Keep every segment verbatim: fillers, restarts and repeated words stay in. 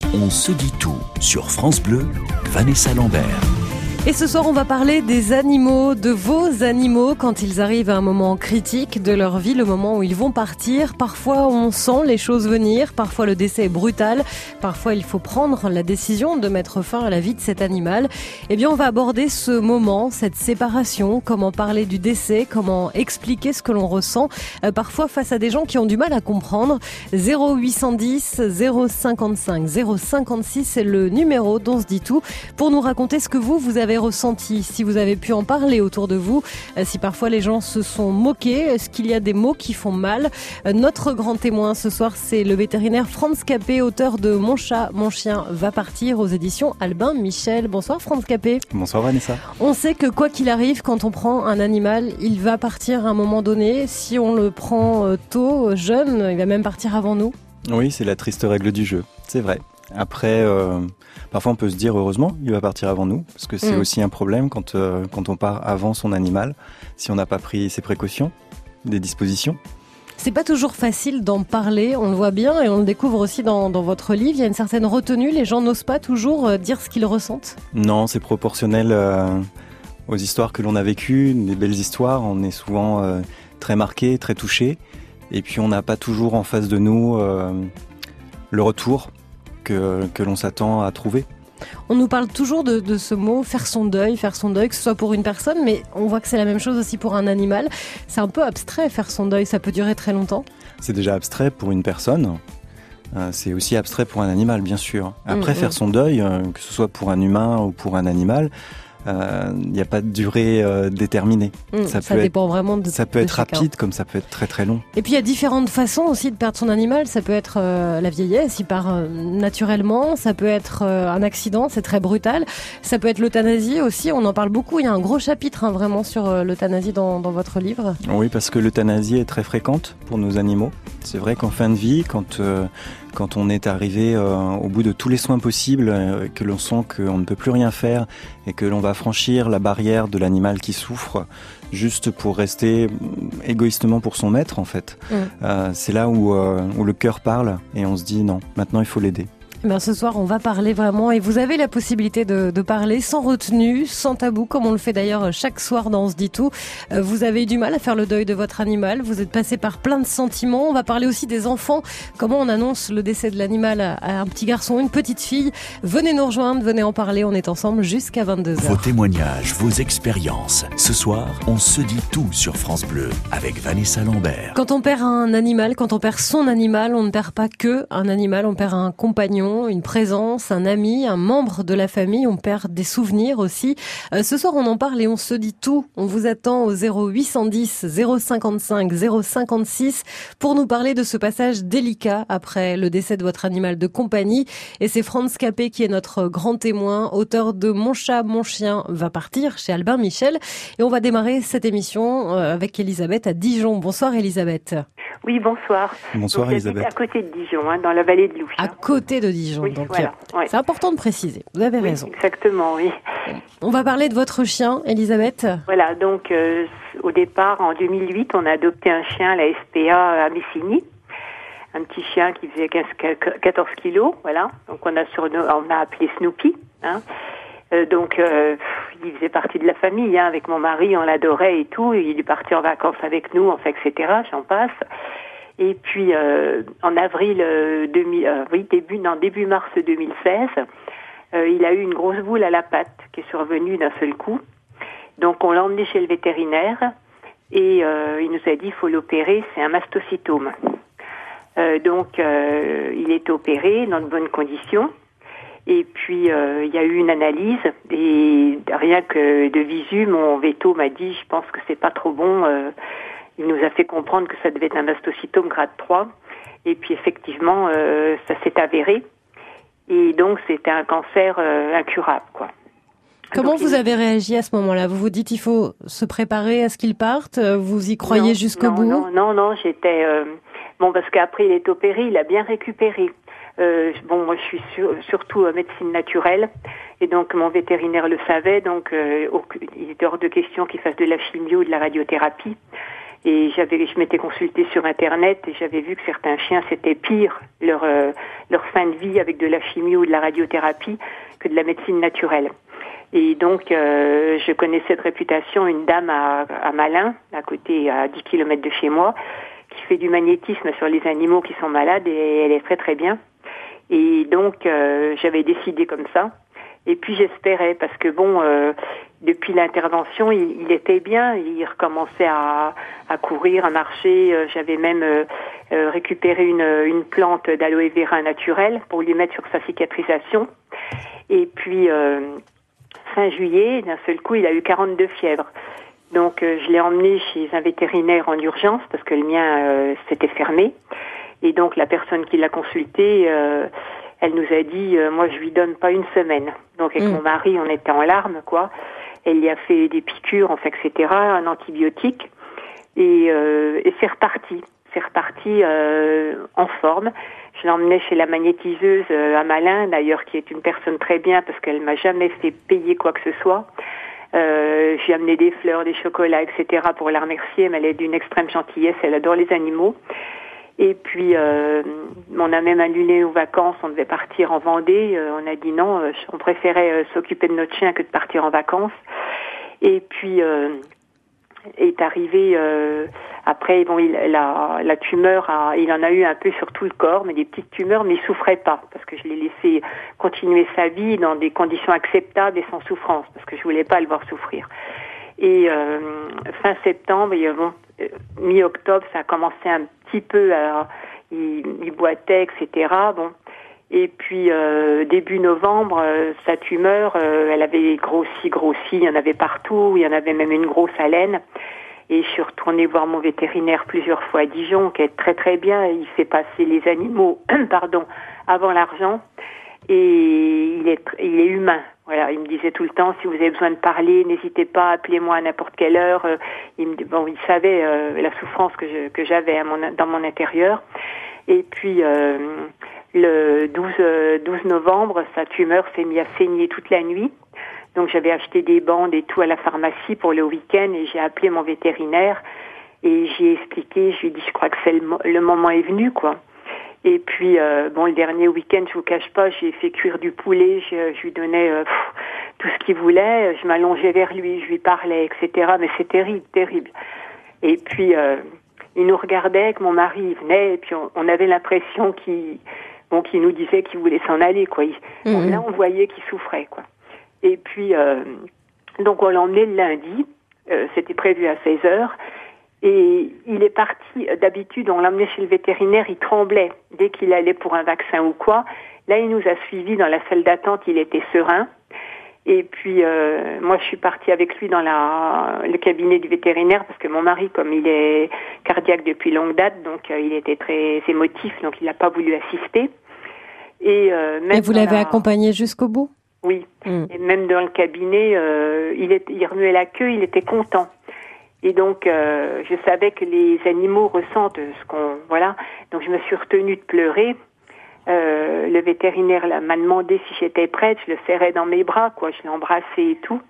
On se dit tout sur France Bleu, Vanessa Lambert. Et ce soir, on va parler des animaux, de vos animaux quand ils arrivent à un moment critique de leur vie, le moment où ils vont partir. Parfois, on sent les choses venir, parfois le décès est brutal, parfois il faut prendre la décision de mettre fin à la vie de cet animal. Eh bien, on va aborder ce moment, cette séparation, comment parler du décès, comment expliquer ce que l'on ressent, euh, parfois face à des gens qui ont du mal à comprendre. zéro huit cent dix, zéro cinquante-cinq, zéro cinquante-six, c'est le numéro dont se dit tout pour nous raconter ce que vous, vous avez ressenti, si vous avez pu en parler autour de vous, si parfois les gens se sont moqués, est-ce qu'il y a des mots qui font mal? Notre grand témoin ce soir, c'est le vétérinaire Franz Capet, auteur de Mon chat, mon chien va partir aux éditions Albin Michel. Bonsoir Franz Capet. Bonsoir Vanessa. On sait que quoi qu'il arrive, quand on prend un animal, il va partir à un moment donné. Si on le prend tôt, jeune, il va même partir avant nous. Oui, c'est la triste règle du jeu, c'est vrai. Après, euh, parfois on peut se dire heureusement il va partir avant nous, parce que c'est mmh. aussi un problème quand, euh, quand on part avant son animal, si on n'a pas pris ses précautions, des dispositions. C'est pas toujours facile d'en parler, on le voit bien et on le découvre aussi dans, dans votre livre. Il y a une certaine retenue, les gens n'osent pas toujours dire ce qu'ils ressentent. Non, c'est proportionnel euh, aux histoires que l'on a vécues, des belles histoires. On est souvent euh, très marqué, très touché, et puis on n'a pas toujours en face de nous euh, le retour que, que l'on s'attend à trouver. On nous parle toujours de, de ce mot, faire son deuil, faire son deuil, que ce soit pour une personne, mais on voit que c'est la même chose aussi pour un animal. C'est un peu abstrait, faire son deuil, ça peut durer très longtemps. C'est déjà abstrait pour une personne, euh, c'est aussi abstrait pour un animal, bien sûr. Après, mmh, faire mmh. son deuil, euh, que ce soit pour un humain ou pour un animal, il euh, n'y a pas de durée euh, déterminée. Mmh, ça ça peut dépend être, vraiment de Ça peut de être chacun. rapide comme ça peut être très très long. Et puis il y a différentes façons aussi de perdre son animal. Ça peut être euh, la vieillesse, il part euh, naturellement. Ça peut être euh, un accident, c'est très brutal. Ça peut être l'euthanasie aussi, on en parle beaucoup. Il y a un gros chapitre hein, vraiment sur euh, l'euthanasie dans, dans votre livre. Oui, parce que l'euthanasie est très fréquente pour nos animaux. C'est vrai qu'en fin de vie, quand... Euh, Quand on est arrivé euh, au bout de tous les soins possibles, euh, que l'on sent qu'on ne peut plus rien faire et que l'on va franchir la barrière de l'animal qui souffre juste pour rester égoïstement pour son maître en fait, mmh. euh, c'est là où, euh, où le cœur parle et on se dit non, maintenant il faut l'aider. Eh bien, ce soir, on va parler vraiment et vous avez la possibilité de, de parler sans retenue, sans tabou, comme on le fait d'ailleurs chaque soir dans On se dit tout. Euh, vous avez eu du mal à faire le deuil de votre animal, vous êtes passé par plein de sentiments. On va parler aussi des enfants, comment on annonce le décès de l'animal à, à un petit garçon, une petite fille. Venez nous rejoindre, venez en parler, on est ensemble jusqu'à vingt-deux heures. Vos témoignages, vos expériences. Ce soir, on se dit tout sur France Bleu avec Vanessa Lambert. Quand on perd un animal, quand on perd son animal, on ne perd pas que un animal, on perd un compagnon, une présence, un ami, un membre de la famille, on perd des souvenirs aussi. Euh, ce soir, on en parle et on se dit tout. On vous attend au zéro huit cent dix, zéro cinquante-cinq, zéro cinquante-six pour nous parler de ce passage délicat après le décès de votre animal de compagnie. Et c'est Franz Capet qui est notre grand témoin, auteur de Mon chat, mon chien va partir chez Albin Michel. Et on va démarrer cette émission avec Elisabeth à Dijon. Bonsoir Elisabeth. Oui, bonsoir. Bonsoir donc, Elisabeth. À côté de Dijon, hein, dans la vallée de l'Ouche. À côté de Dijon, oui, donc voilà, ouais. C'est important de préciser, vous avez oui, raison. Exactement, oui. On va parler de votre chien, Elisabeth. Voilà, donc euh, au départ, en deux mille huit, on a adopté un chien à la S P A à Messigny. Un petit chien qui faisait quinze, quatorze kilos, voilà. Donc on a, sur, on a appelé Snoopy, hein. Euh, donc, euh, il faisait partie de la famille, hein, avec mon mari, on l'adorait et tout. Il est parti en vacances avec nous, enfin, et cetera. J'en passe. Et puis, euh, en avril euh, deux mille, euh, oui, début, non, début mars deux mille seize, euh, il a eu une grosse boule à la patte qui est survenue d'un seul coup. Donc, on l'a emmené chez le vétérinaire et euh, il nous a dit il faut l'opérer, c'est un mastocytome. Euh, donc, euh, il est opéré dans de bonnes conditions. Et puis, euh, il y a eu une analyse et rien que de visu, mon veto m'a dit, je pense que c'est pas trop bon. Euh, il nous a fait comprendre que ça devait être un mastocytome grade trois. Et puis, effectivement, euh, ça s'est avéré. Et donc, c'était un cancer euh, incurable, quoi. Comment donc, vous il... avez réagi à ce moment-là? Vous vous dites, il faut se préparer à ce qu'il parte? Vous y croyez non, jusqu'au non, bout? Non, non, non, j'étais... Euh... Bon, parce qu'après, il est opéré, il a bien récupéré. Euh, bon, moi, je suis sur, surtout euh, médecine naturelle, et donc mon vétérinaire le savait, donc euh, au, il était hors de question qu'il fasse de la chimio ou de la radiothérapie. Et j'avais, je m'étais consultée sur Internet et j'avais vu que certains chiens, c'était pire leur, euh, leur fin de vie avec de la chimie ou de la radiothérapie que de la médecine naturelle. Et donc, euh, je connaissais de réputation une dame à, à Malin, à côté, à dix kilomètres de chez moi, qui fait du magnétisme sur les animaux qui sont malades et elle est très très bien. Et donc, euh, j'avais décidé comme ça. Et puis j'espérais, parce que bon, euh, depuis l'intervention, il, il était bien, il recommençait à, à courir, à marcher. Euh, j'avais même euh, euh, récupéré une, une plante d'aloe vera naturelle pour lui mettre sur sa cicatrisation. Et puis, euh, fin juillet, d'un seul coup, il a eu quarante-deux fièvres. Donc, euh, je l'ai emmené chez un vétérinaire en urgence, parce que le mien euh, s'était fermé. Et donc, la personne qui l'a consulté... Euh, elle nous a dit, euh, moi je lui donne pas une semaine. Donc avec mmh. mon mari, on était en larmes, quoi. Elle y a fait des piqûres, enfin, et cetera, un antibiotique. Et, euh, et c'est reparti. C'est reparti euh, en forme. Je l'ai emmené chez la magnétiseuse euh, à Malin, d'ailleurs, qui est une personne très bien, parce qu'elle m'a jamais fait payer quoi que ce soit. Euh, j'ai amené des fleurs, des chocolats, et cetera pour la remercier, mais elle est d'une extrême gentillesse, elle adore les animaux. Et puis, euh, on a même annulé nos vacances, on devait partir en Vendée. Euh, on a dit non, euh, on préférait euh, s'occuper de notre chien que de partir en vacances. Et puis, euh, est arrivé, euh, après, bon, il, la, la tumeur, a, il en a eu un peu sur tout le corps, mais des petites tumeurs, mais il souffrait pas, parce que je l'ai laissé continuer sa vie dans des conditions acceptables et sans souffrance, parce que je voulais pas le voir souffrir. Et euh, fin septembre, et, bon, mi-octobre, ça a commencé un petit peu, alors, il, il boitait, et cetera. Bon, et puis euh, début novembre, euh, sa tumeur, euh, elle avait grossi, grossi, il y en avait partout, il y en avait même une grosse haleine. Et je suis retournée voir mon vétérinaire plusieurs fois à Dijon, qui est très très bien. Il fait passer les animaux, pardon, avant l'argent. Et il est, il est humain. Voilà, il me disait tout le temps, si vous avez besoin de parler, n'hésitez pas, appelez-moi à n'importe quelle heure. Il me, bon, il savait euh, la souffrance que je, que j'avais à mon, dans mon intérieur. Et puis euh, le douze novembre, sa tumeur s'est mise à saigner toute la nuit. Donc j'avais acheté des bandes et tout à la pharmacie pour le week-end et j'ai appelé mon vétérinaire et j'ai expliqué, je lui ai dit, je crois que c'est le, le moment est venu, quoi. Et puis, euh, bon, le dernier week-end, je vous cache pas, j'ai fait cuire du poulet, je, je lui donnais euh, pff, tout ce qu'il voulait, je m'allongeais vers lui, je lui parlais, et cetera. Mais c'est terrible, terrible. Et puis, euh, il nous regardait avec mon mari, il venait, et puis on, on avait l'impression qu'il, bon, qu'il nous disait qu'il voulait s'en aller, quoi. Il, mmh. bon, là, on voyait qu'il souffrait, quoi. Et puis, euh, donc on l'a emmené le lundi, euh, c'était prévu à seize heures. Et il est parti, d'habitude, on l'emmenait chez le vétérinaire, il tremblait dès qu'il allait pour un vaccin ou quoi. Là, il nous a suivis dans la salle d'attente, il était serein. Et puis, euh, moi, je suis partie avec lui dans la, le cabinet du vétérinaire parce que mon mari, comme il est cardiaque depuis longue date, donc euh, il était très émotif, donc il n'a pas voulu assister. Et, euh, même Et vous l'avez la... accompagné jusqu'au bout ? Oui. Mmh. Et même dans le cabinet, euh, il, est, il remuait la queue, il était content. Et donc, euh, je savais que les animaux ressentent ce qu'on... Voilà. Donc, je me suis retenue de pleurer. Euh, le vétérinaire là, m'a demandé si j'étais prête. Je le serrais dans mes bras, quoi. Je l'ai embrassé et tout.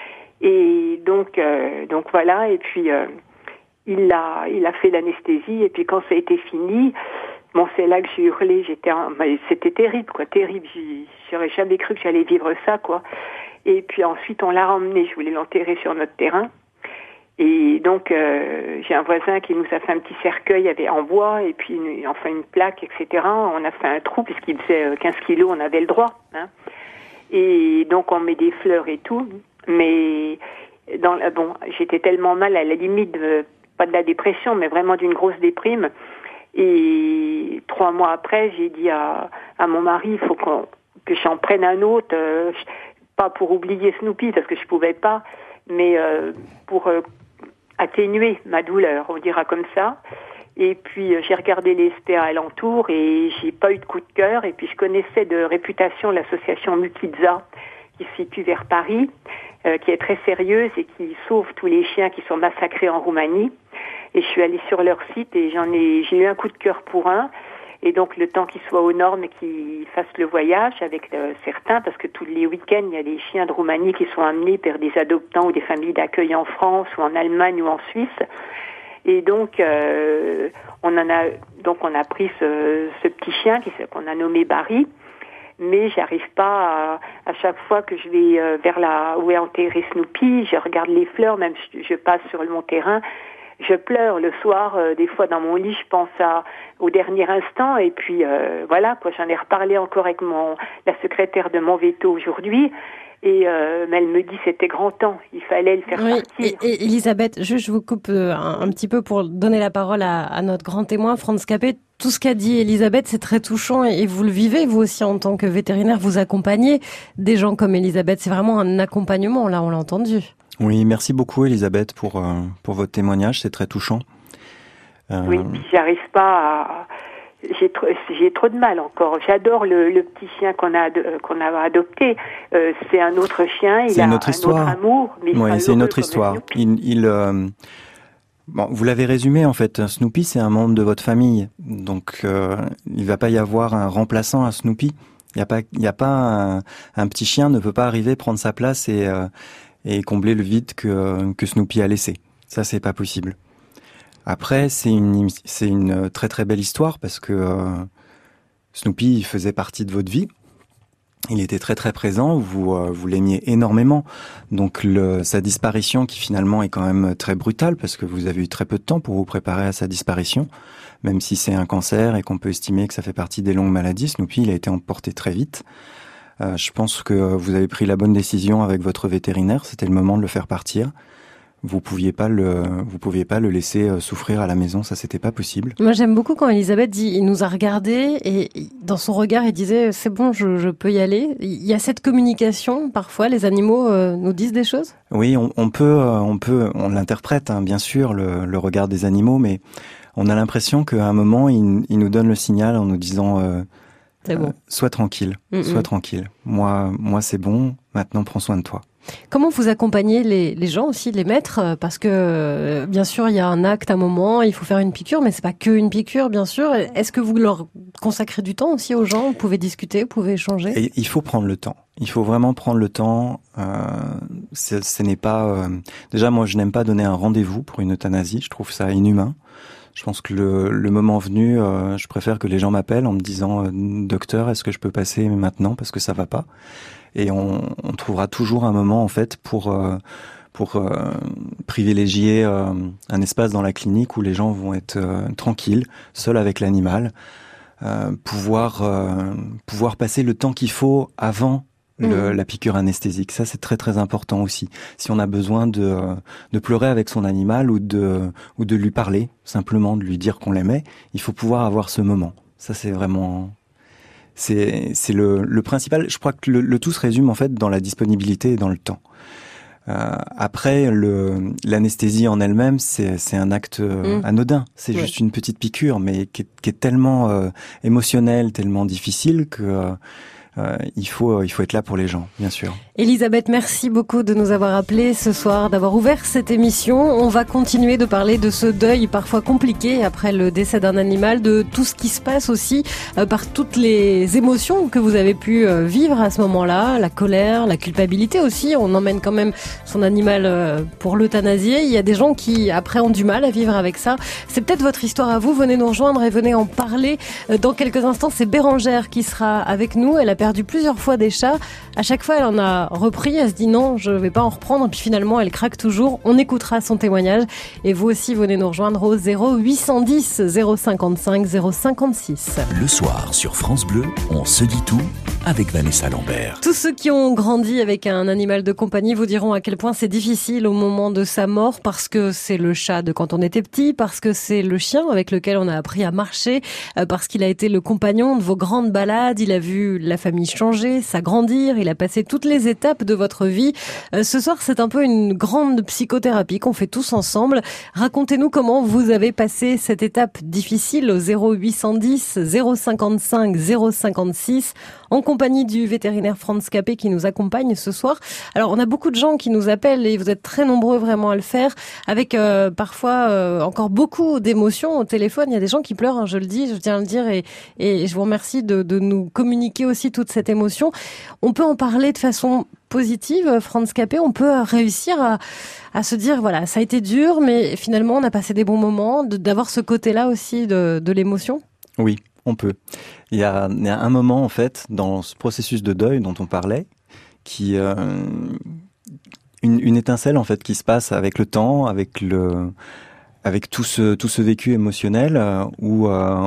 Et donc, euh, donc voilà. Et puis, euh, il a, il a fait l'anesthésie. Et puis, quand ça a été fini, bon, c'est là que j'ai hurlé. J'étais, en... C'était terrible, quoi. Terrible. J'aurais jamais cru que j'allais vivre ça, quoi. Et puis ensuite, on l'a ramené. Je voulais l'enterrer sur notre terrain. Et donc, euh, j'ai un voisin qui nous a fait un petit cercueil avec, en bois, et puis une, enfin une plaque, et cetera. On a fait un trou, puisqu'il faisait quinze kilos, on avait le droit. Hein. Et donc, on met des fleurs et tout. Mais, dans, bon, j'étais tellement mal, à la limite, de, pas de la dépression, mais vraiment d'une grosse déprime. Et trois mois après, j'ai dit à, à mon mari, il faut qu'on, que j'en prenne un autre, euh, pas pour oublier Snoopy, parce que je pouvais pas, mais euh, pour... Euh, atténuer ma douleur, on dira comme ça. Et puis, euh, j'ai regardé les S P A alentour et j'ai pas eu de coup de cœur. Et puis, je connaissais de réputation l'association Mukidza, qui se situe vers Paris, euh, qui est très sérieuse et qui sauve tous les chiens qui sont massacrés en Roumanie. Et je suis allée sur leur site et j'en ai, j'ai eu un coup de cœur pour un. Et donc, le temps qu'il soit aux normes et qu'il fasse le voyage avec euh, certains, parce que tous les week-ends, il y a des chiens de Roumanie qui sont amenés par des adoptants ou des familles d'accueil en France ou en Allemagne ou en Suisse. Et donc, euh, on en a, donc on a pris ce, ce petit chien qui, qu'on a nommé Barry. Mais j'arrive pas à, à chaque fois que je vais euh, vers là où est enterré Snoopy, je regarde les fleurs, même je, je passe sur mon terrain, je pleure le soir, euh, des fois dans mon lit, je pense à au dernier instant, et puis euh, voilà quoi. J'en ai reparlé encore avec mon la secrétaire de mon veto aujourd'hui. Et euh, mais elle me dit c'était grand temps, il fallait le faire oui, partir. Et, et Elisabeth, juste je vous coupe un, un petit peu pour donner la parole à, à notre grand témoin, Franz Capet. Tout ce qu'a dit Elisabeth, c'est très touchant et vous le vivez, vous aussi en tant que vétérinaire, vous accompagnez des gens comme Elisabeth. C'est vraiment un accompagnement, là, on l'a entendu. Oui, merci beaucoup Elisabeth pour, euh, pour votre témoignage, c'est très touchant. Euh... Oui, puis j'arrive pas à... J'ai trop, j'ai trop de mal encore. J'adore le, le petit chien qu'on a qu'on a adopté. Euh, c'est un autre chien. Il c'est a une autre un histoire. autre amour. Mais oui, c'est une autre histoire. Il, il euh, bon, vous l'avez résumé en fait. Snoopy, c'est un membre de votre famille, donc euh, il va pas y avoir un remplaçant à Snoopy. Il y a pas, il y a pas un, un petit chien ne peut pas arriver prendre sa place et euh, et combler le vide que que Snoopy a laissé. Ça, c'est pas possible. Après, c'est une, c'est une très très belle histoire parce que euh, Snoopy il faisait partie de votre vie. Il était très très présent, vous euh, vous l'aimiez énormément. Donc le, sa disparition qui finalement est quand même très brutale parce que vous avez eu très peu de temps pour vous préparer à sa disparition. Même si c'est un cancer et qu'on peut estimer que ça fait partie des longues maladies, Snoopy il a été emporté très vite. Euh, je pense que vous avez pris la bonne décision avec votre vétérinaire, c'était le moment de le faire partir. Vous pouviez pas le, vous pouviez pas le laisser souffrir à la maison, ça c'était pas possible. Moi j'aime beaucoup quand Elisabeth dit, il nous a regardé et dans son regard il disait c'est bon, je, je peux y aller. Il y a cette communication parfois, les animaux euh, nous disent des choses. Oui, on, on peut, on peut, on l'interprète hein, bien sûr le, le regard des animaux, mais on a l'impression qu'à un moment il, il nous donne le signal en nous disant euh, c'est bon. euh, sois tranquille, mm-hmm. sois tranquille. Moi, moi c'est bon. Maintenant prends soin de toi. Comment vous accompagnez les, les gens aussi, les maîtres? Parce que, bien sûr, il y a un acte, un moment, il faut faire une piqûre, mais c'est pas que une piqûre, bien sûr. Est-ce que vous leur consacrez du temps aussi aux gens? Vous pouvez discuter, vous pouvez échanger? Et il faut prendre le temps. Il faut vraiment prendre le temps. Euh, ce n'est pas... Euh... Déjà, moi, je n'aime pas donner un rendez-vous pour une euthanasie. Je trouve ça inhumain. Je pense que le, le moment venu, euh, je préfère que les gens m'appellent en me disant euh, « Docteur, est-ce que je peux passer maintenant parce que ça va pas ?» Et on, on trouvera toujours un moment en fait pour euh, pour euh, privilégier euh, un espace dans la clinique où les gens vont être euh, tranquilles, seuls avec l'animal, euh, pouvoir euh, pouvoir passer le temps qu'il faut avant le, mmh. la piqûre anesthésique. Ça c'est très très important aussi. Si on a besoin de de pleurer avec son animal ou de ou de lui parler, simplement de lui dire qu'on l'aimait, il faut pouvoir avoir ce moment. Ça c'est vraiment C'est, c'est le, le principal. Je crois que le, le tout se résume en fait dans la disponibilité et dans le temps. Euh, après, le, l'anesthésie en elle-même, c'est, c'est un acte euh, mmh. anodin. C'est oui. juste une petite piqûre, mais qui est, qui est tellement euh, émotionnelle, tellement difficile que euh, euh, il faut, il faut être là pour les gens, bien sûr. Elisabeth, merci beaucoup de nous avoir appelés ce soir, d'avoir ouvert cette émission. On va continuer de parler de ce deuil parfois compliqué après le décès d'un animal, de tout ce qui se passe aussi euh, par toutes les émotions que vous avez pu euh, vivre à ce moment-là, la colère, la culpabilité aussi. On emmène quand même son animal euh, pour l'euthanasier. Il y a des gens qui après ont du mal à vivre avec ça. C'est peut-être votre histoire à vous. Venez nous rejoindre et venez en parler. Euh, dans quelques instants, c'est Bérangère qui sera avec nous. Elle a perdu plusieurs fois des chats. À chaque fois, elle en a repris, elle se dit non, je vais pas en reprendre, puis finalement elle craque toujours. On écoutera son témoignage et vous aussi venez nous rejoindre au zéro huit cent dix zéro cinquante-cinq zéro cinquante-six. Le soir sur France Bleu, on se dit tout avec Vanessa Lambert. Tous ceux qui ont grandi avec un animal de compagnie vous diront à quel point c'est difficile au moment de sa mort, parce que c'est le chat de quand on était petit, parce que c'est le chien avec lequel on a appris à marcher, parce qu'il a été le compagnon de vos grandes balades, il a vu la famille changer, s'agrandir, il a passé toutes les étapes de votre vie. Euh, ce soir, c'est un peu une grande psychothérapie qu'on fait tous ensemble. Racontez-nous comment vous avez passé cette étape difficile au zéro huit cent dix zéro cinquante-cinq zéro cinquante-six. En compagnie du vétérinaire Franz Capet qui nous accompagne ce soir. Alors, on a beaucoup de gens qui nous appellent et vous êtes très nombreux vraiment à le faire, avec euh, parfois euh, encore beaucoup d'émotions au téléphone. Il y a des gens qui pleurent, hein, je le dis, je tiens à le dire, et, et je vous remercie de, de nous communiquer aussi toute cette émotion. On peut en parler de façon positive, Franz Capet, on peut réussir à, à se dire, voilà, ça a été dur, mais finalement, on a passé des bons moments, de, d'avoir ce côté-là aussi de, de l'émotion. Oui, on peut. Il y a, il y a un moment, en fait, dans ce processus de deuil dont on parlait, qui, euh, une, une étincelle, en fait, qui se passe avec le temps, avec le, avec tout ce, tout ce vécu émotionnel, euh, où, euh,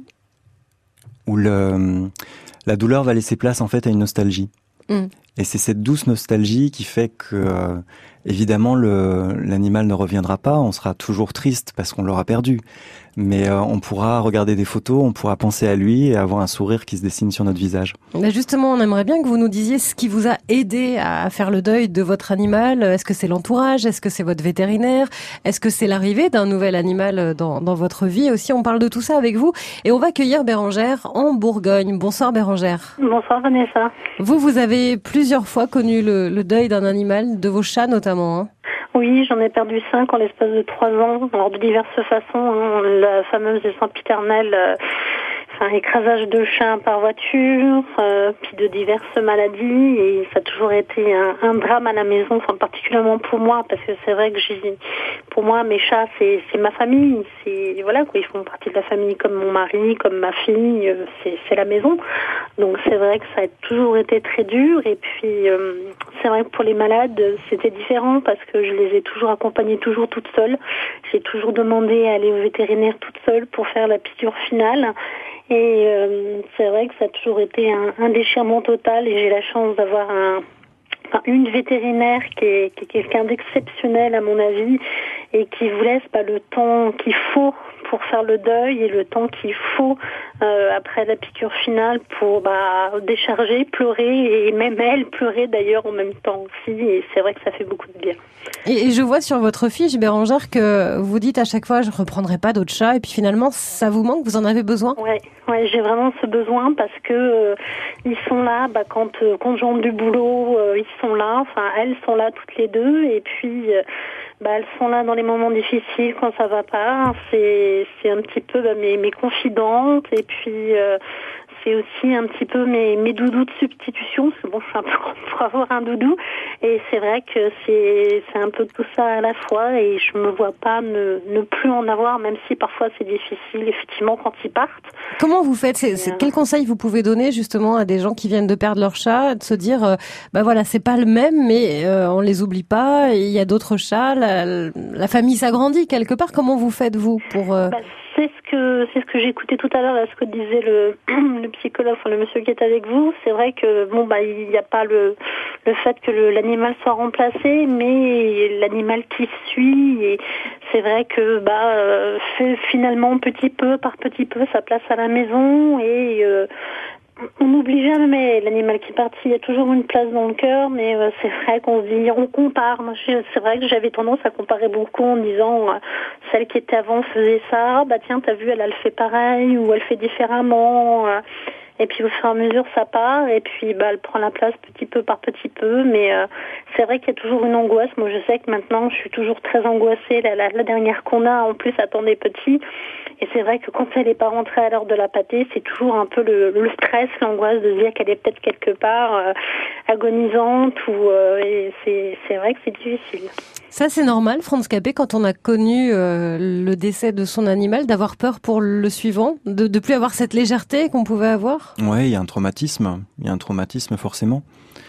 où le, la douleur va laisser place, en fait, à une nostalgie. Mmh. Et c'est cette douce nostalgie qui fait que, euh, évidemment, le, l'animal ne reviendra pas. On sera toujours triste parce qu'on l'aura perdu. Mais euh, on pourra regarder des photos, on pourra penser à lui et avoir un sourire qui se dessine sur notre visage. Mais justement, on aimerait bien que vous nous disiez ce qui vous a aidé à faire le deuil de votre animal. Est-ce que c'est l'entourage? Est-ce que c'est votre vétérinaire? Est-ce que c'est l'arrivée d'un nouvel animal dans, dans votre vie aussi? On parle de tout ça avec vous. Et on va accueillir Bérangère en Bourgogne. Bonsoir Bérangère. Bonsoir Vanessa. Vous, vous avez plusieurs fois connu le, le deuil d'un animal, de vos chats notamment, hein? Oui, j'en ai perdu cinq en l'espace de trois ans, alors de diverses façons, hein. La fameuse sempiternelle, euh, enfin, écrasage de chiens par voiture, euh, puis de diverses maladies, et ça a toujours été un, un drame à la maison, enfin particulièrement pour moi, parce que c'est vrai que j'ai, pour moi, mes chats, c'est, c'est ma famille, c'est voilà quoi, ils font partie de la famille comme mon mari, comme ma fille, euh, c'est, c'est la maison. Donc c'est vrai que ça a toujours été très dur, et puis euh, c'est vrai que pour les malades, c'était différent parce que je les ai toujours accompagnés, toujours toute seule. J'ai toujours demandé à aller au vétérinaire toute seule pour faire la piqûre finale. Et euh, c'est vrai que ça a toujours été un, un déchirement total, et j'ai la chance d'avoir un, enfin, une vétérinaire qui est, qui est quelqu'un d'exceptionnel à mon avis, et qui vous laisse pas le temps qu'il faut pour faire le deuil et le temps qu'il faut euh, après la piqûre finale pour bah, décharger, pleurer, et même elle pleurer d'ailleurs en même temps aussi, et c'est vrai que ça fait beaucoup de bien. Et, et je vois sur votre fiche, Bérangère, que vous dites à chaque fois je reprendrai pas d'autres chats, et puis finalement ça vous manque, vous en avez besoin? Ouais, ouais, j'ai vraiment ce besoin parce que euh, ils sont là, bah, quand euh, quand je rentre du boulot, euh, ils sont là, enfin elles sont là toutes les deux, et puis euh, bah, elles sont là dans les moments difficiles quand ça va pas. C'est c'est un petit peu bah, mes mes confidentes, et puis euh, c'est aussi un petit peu mes mes doudous de substitution, parce que bon, je suis un peu grande pour avoir un doudou, et c'est vrai que c'est c'est un peu tout ça à la fois, et je me vois pas ne ne plus en avoir, même si parfois c'est difficile effectivement quand ils partent. Comment vous faites? c'est, c'est, Quel conseil vous pouvez donner justement à des gens qui viennent de perdre leur chat, de se dire euh, bah voilà, c'est pas le même, mais euh, on les oublie pas, il y a d'autres chats, la, la famille s'agrandit quelque part. Comment vous faites vous pour euh... bah, c'est ce que c'est ce que j'écoutais tout à l'heure, là, ce que disait le le psychologue, enfin, le monsieur qui est avec vous. C'est vrai que bon bah il n'y a pas le le fait que le, l'animal soit remplacé, mais l'animal qui suit, et c'est vrai que bah euh, fait finalement petit peu par petit peu sa place à la maison, et euh, on n'oublie jamais l'animal qui est parti. Il y a toujours une place dans le cœur, mais euh, c'est vrai qu'on se dit, on compare. Moi, je, c'est vrai que j'avais tendance à comparer beaucoup en disant, euh, celle qui était avant faisait ça, bah tiens, t'as vu, elle, elle fait pareil, ou elle fait différemment. Euh, et puis au fur et à mesure, ça part, et puis bah elle prend la place petit peu par petit peu. Mais euh, c'est vrai qu'il y a toujours une angoisse. Moi, je sais que maintenant, je suis toujours très angoissée. La, la, la dernière qu'on a, en plus, attendait petit. Et c'est vrai que quand elle n'est pas rentrée à l'heure de la pâtée, c'est toujours un peu le, le stress, l'angoisse de se dire qu'elle est peut-être quelque part euh, agonisante, ou euh, et c'est, c'est vrai que c'est difficile. Ça, c'est normal, Franz Capet, quand on a connu euh, le décès de son animal, d'avoir peur pour le suivant, de ne plus avoir cette légèreté qu'on pouvait avoir? Ouais, il y a un traumatisme. Il y a un traumatisme, forcément.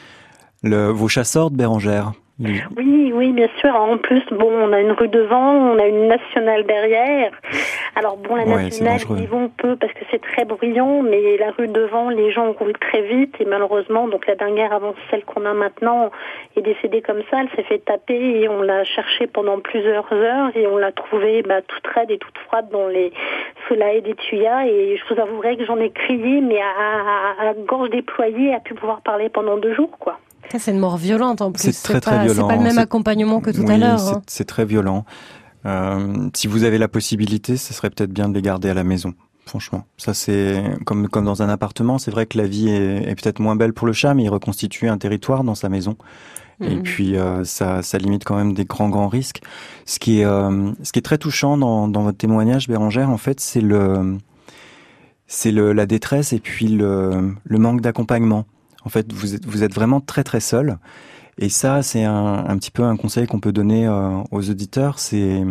Le, vos chats sortent, Bérangère? Oui, oui, bien sûr. En plus, bon, on a une rue devant, on a une nationale derrière. Alors bon, la ouais, nationale, ils vont peu parce que c'est très bruyant, mais la rue devant, les gens roulent très vite, et malheureusement, donc la dernière avant celle qu'on a maintenant est décédée comme ça. Elle s'est fait taper, et on l'a cherchée pendant plusieurs heures, et on l'a trouvée bah, toute raide et toute froide dans les sous la haie des tuyas. Et je vous avouerai que j'en ai crié, mais à, à, à gorge déployée, à pu pouvoir parler pendant deux jours, quoi. Ça, c'est une mort violente en plus. C'est très, c'est très pas, violent. C'est pas le même c'est... accompagnement que tout oui, à l'heure. C'est, hein. c'est très violent. Euh, si vous avez la possibilité, ce serait peut-être bien de les garder à la maison. Franchement, ça c'est comme comme dans un appartement. C'est vrai que la vie est, est peut-être moins belle pour le chat, mais il reconstitue un territoire dans sa maison. Mmh. Et puis euh, ça, ça limite quand même des grands grands risques. Ce qui est euh, ce qui est très touchant dans dans votre témoignage, Bérangère, en fait, c'est le c'est le la détresse et puis le le manque d'accompagnement. En fait, vous êtes vous êtes vraiment très très seul. Et ça, c'est un un petit peu un conseil qu'on peut donner euh, aux auditeurs, c'est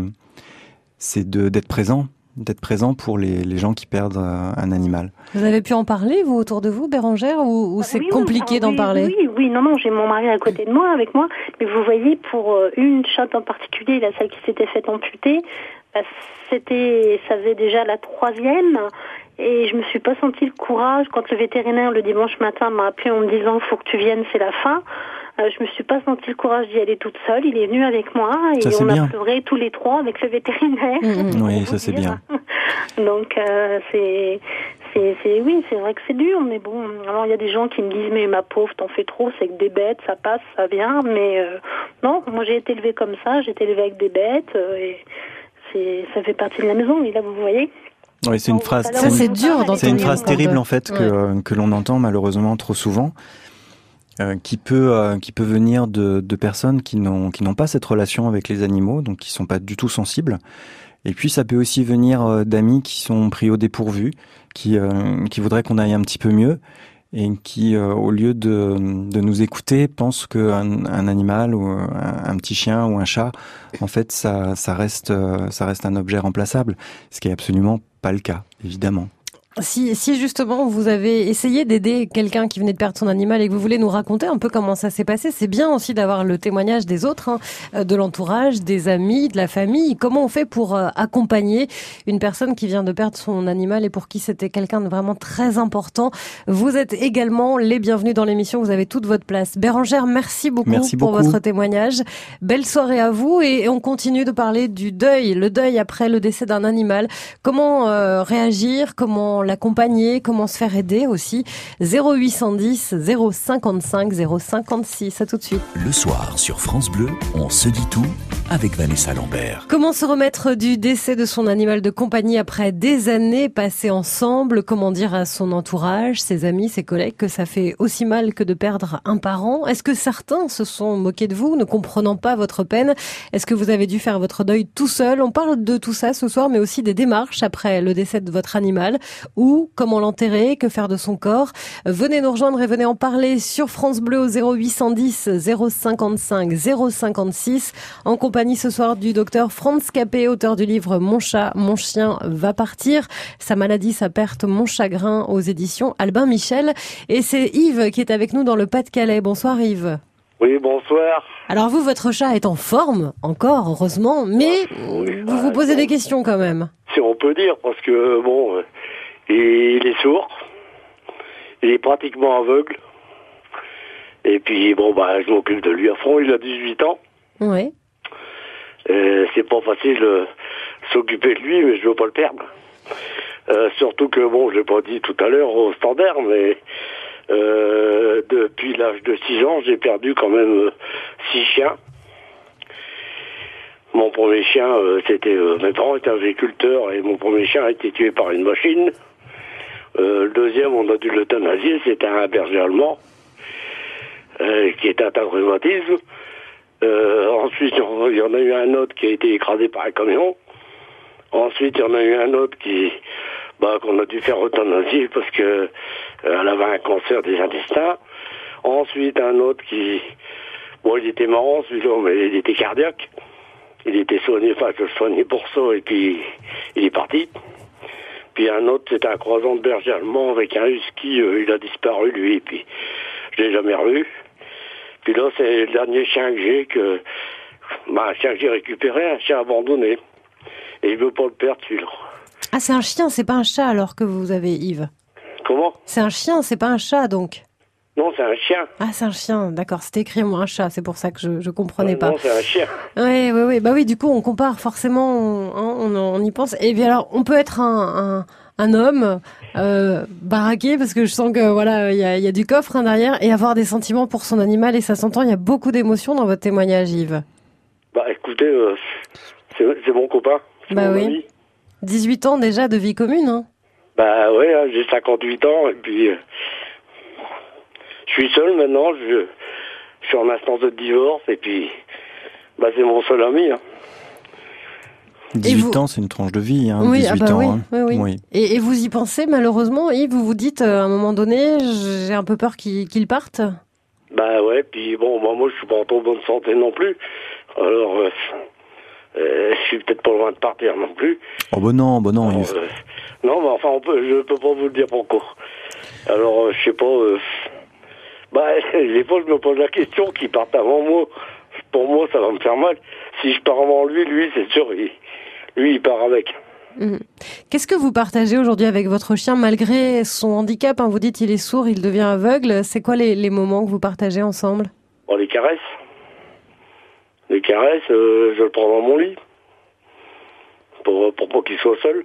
c'est de d'être présent. d'être présent pour les, les gens qui perdent euh, un animal. Vous avez pu en parler, vous, autour de vous, Bérangère, ou, ou c'est oui, compliqué oui, d'en oui, parler? Oui, oui, non, non, j'ai mon mari à côté de moi, avec moi, mais vous voyez, pour une chatte en particulier, la celle qui s'était faite amputer, bah, c'était, ça faisait déjà la troisième, et je me suis pas senti le courage, quand le vétérinaire, le dimanche matin, m'a appelé en me disant, faut que tu viennes, c'est la fin. Euh, je me suis pas senti le courage d'y aller toute seule. Il est venu avec moi et ça, on a bien. pleuré tous les trois avec le vétérinaire. Mmh. Oui, ça c'est bien. Donc euh, c'est, c'est, c'est, oui, c'est vrai que c'est dur, mais bon. Alors il y a des gens qui me disent mais ma pauvre, t'en fais trop, c'est que des bêtes, ça passe, ça vient. Mais euh, non, moi j'ai été élevée comme ça, j'ai été élevée avec des bêtes euh, et c'est, ça fait partie de la maison. Et là vous voyez. Oui, c'est une phrase. Ça c'est dur. Dans c'est une phrase terrible en fait que ouais. que l'on entend malheureusement trop souvent. Euh, qui peut euh, qui peut venir de, de personnes qui n'ont qui n'ont pas cette relation avec les animaux, donc qui sont pas du tout sensibles. Et puis ça peut aussi venir euh, d'amis qui sont pris au dépourvu, qui euh, qui voudraient qu'on aille un petit peu mieux et qui euh, au lieu de de nous écouter pensent que un, un animal ou un, un petit chien ou un chat, en fait ça ça reste euh, ça reste un objet remplaçable, ce qui est absolument pas le cas, évidemment. Si, si justement vous avez essayé d'aider quelqu'un qui venait de perdre son animal et que vous voulez nous raconter un peu comment ça s'est passé, c'est bien aussi d'avoir le témoignage des autres, hein, de l'entourage, des amis, de la famille. Comment on fait pour euh, accompagner une personne qui vient de perdre son animal et pour qui c'était quelqu'un de vraiment très important? Vous êtes également les bienvenus dans l'émission, vous avez toute votre place. Bérangère, merci beaucoup, merci pour beaucoup. votre témoignage. Belle soirée à vous et on continue de parler du deuil, le deuil après le décès d'un animal. Comment euh, réagir, comment l'accompagner, comment se faire aider aussi. zéro huit cent dix, zéro cinquante-cinq, zéro cinquante-six. À tout de suite. Le soir sur France Bleu, on se dit tout avec Vanessa Lambert. Comment se remettre du décès de son animal de compagnie après des années passées ensemble? Comment dire à son entourage, ses amis, ses collègues que ça fait aussi mal que de perdre un parent? Est-ce que certains se sont moqués de vous, ne comprenant pas votre peine? Est-ce que vous avez dû faire votre deuil tout seul? On parle de tout ça ce soir, mais aussi des démarches après le décès de votre animal. Ou comment l'enterrer, que faire de son corps. Venez nous rejoindre et venez en parler sur France Bleu au zéro huit cent dix, zéro cinquante-cinq, zéro cinquante-six, en compagnie ce soir du docteur Franz Capet, auteur du livre Mon chat, mon chien va partir. Sa maladie, sa perte, mon chagrin, aux éditions Albin Michel. Et c'est Yves qui est avec nous dans le Pas-de-Calais. Bonsoir Yves. Oui, bonsoir. Alors vous, votre chat est en forme, encore, heureusement, mais oui, vous vous posez des questions quand même. Si on peut dire, parce que bon... Et il est sourd, il est pratiquement aveugle, et puis bon bah je m'occupe de lui à fond, il a dix-huit ans. Oui. Euh, c'est pas facile de s'occuper de lui, mais je veux pas le perdre. Euh, surtout que bon, je l'ai pas dit tout à l'heure au standard, mais euh, depuis l'âge de six ans, j'ai perdu quand même six chiens. Mon premier chien, euh, c'était euh, mes parents étaient agriculteurs et mon premier chien a été tué par une machine. Euh, le deuxième, on a dû l'euthanasier, c'était un berger allemand euh, qui était atteint de rhumatisme. Euh, ensuite, il y en a eu un autre qui a été écrasé par un camion. Ensuite, il y en a eu un autre qui, bah, qu'on a dû faire euthanasier parce que euh, elle avait un cancer des intestins. Ensuite, un autre qui, bon, il était marrant celui-là, mais il était cardiaque. Il était soigné, enfin, je le soignais pour ça, et puis il est parti. Puis un autre, c'était un croisant de berger allemand avec un husky, euh, il a disparu lui, et puis je l'ai jamais revu. Puis là, c'est le dernier chien que j'ai, que, bah, un chien que j'ai récupéré, un chien abandonné. Et je veux pas le perdre, celui-là. Ah, c'est un chien, c'est pas un chat alors que vous avez, Yves? Comment? C'est un chien, c'est pas un chat donc? Non, c'est un chien. Ah, c'est un chien, d'accord. C'était écrit moi un chat, c'est pour ça que je je comprenais non, pas. Non, c'est un chien. Oui, oui, oui. Bah oui, du coup, on compare forcément, on, on, on y pense. Et bien alors, on peut être un, un, un homme euh, baraqué, parce que je sens que voilà, il y a, y a du coffre hein, derrière, et avoir des sentiments pour son animal, et ça s'entend. Il y a beaucoup d'émotions dans votre témoignage, Yves. Bah, écoutez, euh, c'est, c'est mon copain. C'est bah mon oui. ami. dix-huit ans déjà de vie commune, hein. Bah ouais, hein, j'ai cinquante-huit ans et puis euh, je suis seul maintenant, je, je suis en instance de divorce et puis bah c'est mon seul ami. Hein. dix-huit ans, c'est une tranche de vie, hein, oui, dix-huit ah bah ans. oui, Hein. oui, oui. oui. Et, et vous y pensez malheureusement, Yves, vous vous dites euh, à un moment donné, j'ai un peu peur qu'il, qu'il parte. Bah ouais, puis bon, bah, moi je suis pas en trop bonne santé non plus, alors euh, euh, je suis peut-être pas loin de partir non plus. Oh bah non, bah non, alors, Yves. Euh, non, mais enfin on peut, je peux pas vous le dire pourquoi. Alors euh, je sais pas, euh, bah des fois je me pose la question qu'il parte avant moi. Pour moi ça va me faire mal. Si je pars avant lui, lui c'est sûr, il, lui il part avec. Mmh. Qu'est-ce que vous partagez aujourd'hui avec votre chien malgré son handicap, hein, vous dites il est sourd, il devient aveugle. C'est quoi les, les moments que vous partagez ensemble? Bon, les caresses. Les caresses, euh, je le prends dans mon lit. Pour, pour pas qu'il soit seul.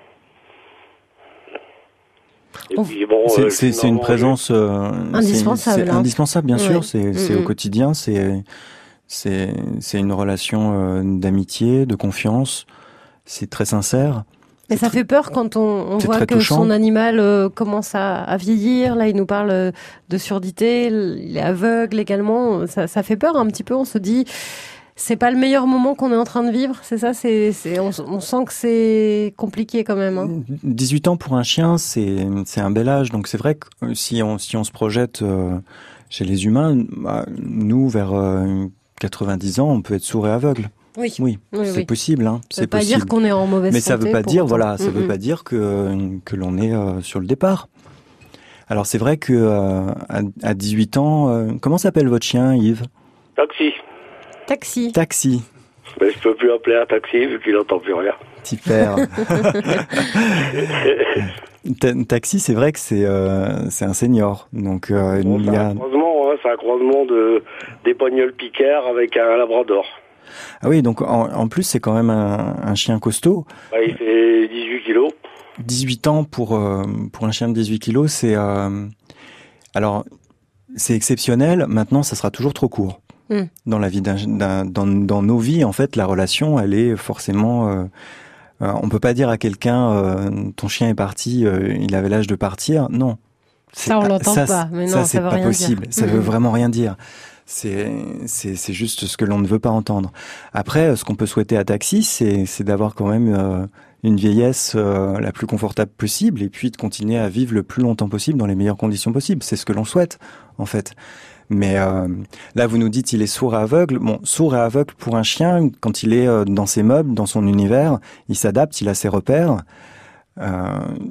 Et On... puis, bon, c'est, euh, c'est, c'est une présence euh, indispensable. C'est, c'est hein. indispensable, bien sûr. Oui. C'est, c'est mmh. au quotidien. C'est, c'est, c'est une relation euh, d'amitié, de confiance. C'est très sincère. Mais ça fait peur quand on, on voit que touchant. son animal euh, commence à, à vieillir. Là, il nous parle euh, de surdité. Il est aveugle également. Ça, ça fait peur un petit peu. On se dit, c'est pas le meilleur moment qu'on est en train de vivre. C'est ça. C'est, c'est, on, on sent que c'est compliqué quand même. Hein. dix-huit ans pour un chien, c'est, c'est un bel âge. Donc c'est vrai que si on, si on se projette euh, chez les humains, bah, nous vers euh, quatre-vingt-dix ans, on peut être sourd et aveugle. Oui, oui, oui c'est oui. possible. Hein, ça c'est veut pas possible. dire qu'on est en mauvaise Mais santé. Mais ça veut pas dire, autant. voilà, ça mmh, veut mmh. pas dire que que l'on est euh, sur le départ. Alors c'est vrai que euh, à, à dix-huit ans, euh, comment s'appelle votre chien, Yves? Taxi. Taxi. Taxi. Mais je peux plus appeler un taxi vu qu'il n'entend plus rien. Super. Taxi, c'est vrai que c'est euh, c'est un senior. Donc euh, bon, il c'est y a un croisement, hein, c'est un croisement de d'Épagnol Picard avec un labrador. Ah oui, donc en, en plus c'est quand même un, un chien costaud. Bah, il fait dix-huit kilos. dix-huit ans pour euh, pour un chien de dix-huit kilos, c'est euh, alors c'est exceptionnel. Maintenant, ça sera toujours trop court. Mm. Dans la vie d'un, d'un dans, dans nos vies, en fait, la relation, elle est forcément. Euh, euh, on peut pas dire à quelqu'un, euh, ton chien est parti, euh, il avait l'âge de partir. Non. C'est, ça on l'entend ça, pas. Mais non, ça, ça c'est veut pas rien possible. dire. Ça mm. veut vraiment rien dire. C'est, c'est, c'est juste ce que l'on ne veut pas entendre. Après, ce qu'on peut souhaiter à Taxi, c'est, c'est d'avoir quand même euh, une vieillesse euh, la plus confortable possible et puis de continuer à vivre le plus longtemps possible dans les meilleures conditions possibles. C'est ce que l'on souhaite, en fait. Mais euh, là, vous nous dites il est sourd et aveugle. Bon, sourd et aveugle pour un chien, quand il est euh, dans ses meubles, dans son univers, il s'adapte, il a ses repères. Euh,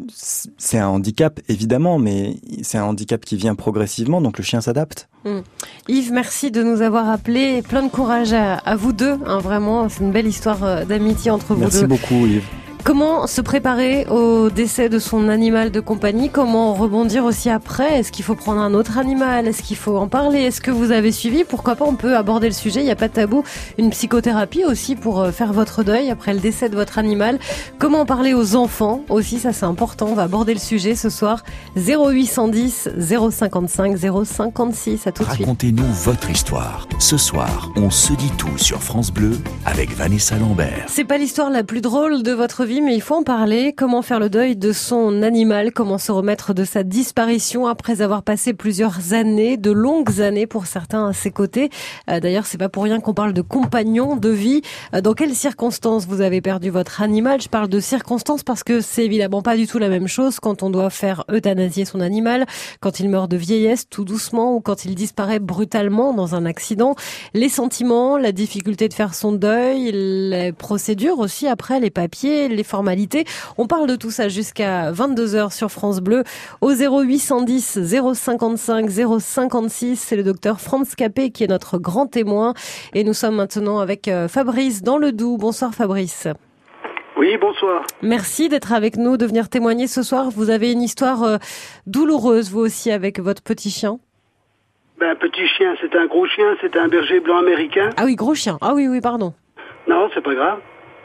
c'est un handicap évidemment, mais c'est un handicap qui vient progressivement, donc le chien s'adapte. Mmh. Yves, merci de nous avoir appelés. Plein de courage à, à vous deux, hein, vraiment, c'est une belle histoire d'amitié entre vous merci deux. Merci beaucoup, Yves. Comment se préparer au décès de son animal de compagnie? Comment rebondir aussi après? Est-ce qu'il faut prendre un autre animal? Est-ce qu'il faut en parler? Est-ce que vous avez suivi? Pourquoi pas, on peut aborder le sujet, il n'y a pas de tabou. Une psychothérapie aussi pour faire votre deuil après le décès de votre animal. Comment en parler aux enfants aussi, ça c'est important. On va aborder le sujet ce soir. zéro huit cent dix, zéro cinquante-cinq, zéro cinquante-six, à tout de suite. Racontez-nous votre histoire. Ce soir, on se dit tout sur France Bleu avec Vanessa Lambert. C'est pas l'histoire la plus drôle de votre vie, mais il faut en parler. Comment faire le deuil de son animal? Comment se remettre de sa disparition après avoir passé plusieurs années, de longues années pour certains à ses côtés? Euh, d'ailleurs, c'est pas pour rien qu'on parle de compagnon de vie. Euh, dans quelles circonstances vous avez perdu votre animal? Je parle de circonstances parce que c'est évidemment pas du tout la même chose quand on doit faire euthanasier son animal, quand il meurt de vieillesse tout doucement ou quand il disparaît brutalement dans un accident. Les sentiments, la difficulté de faire son deuil, les procédures aussi après, les papiers, les formalités. On parle de tout ça jusqu'à vingt-deux heures sur France Bleu. Au zéro huit cent dix, zéro cinquante-cinq, zéro cinquante-six, c'est le docteur Franz Capet qui est notre grand témoin. Et nous sommes maintenant avec Fabrice dans le Doubs. Bonsoir Fabrice. Oui, bonsoir. Merci d'être avec nous, de venir témoigner ce soir. Vous avez une histoire euh, douloureuse, vous aussi, avec votre petit chien. Ben, petit chien, c'était un gros chien, c'était un berger blanc américain. Ah oui, gros chien. Ah oui, oui, pardon. Non, c'est pas grave.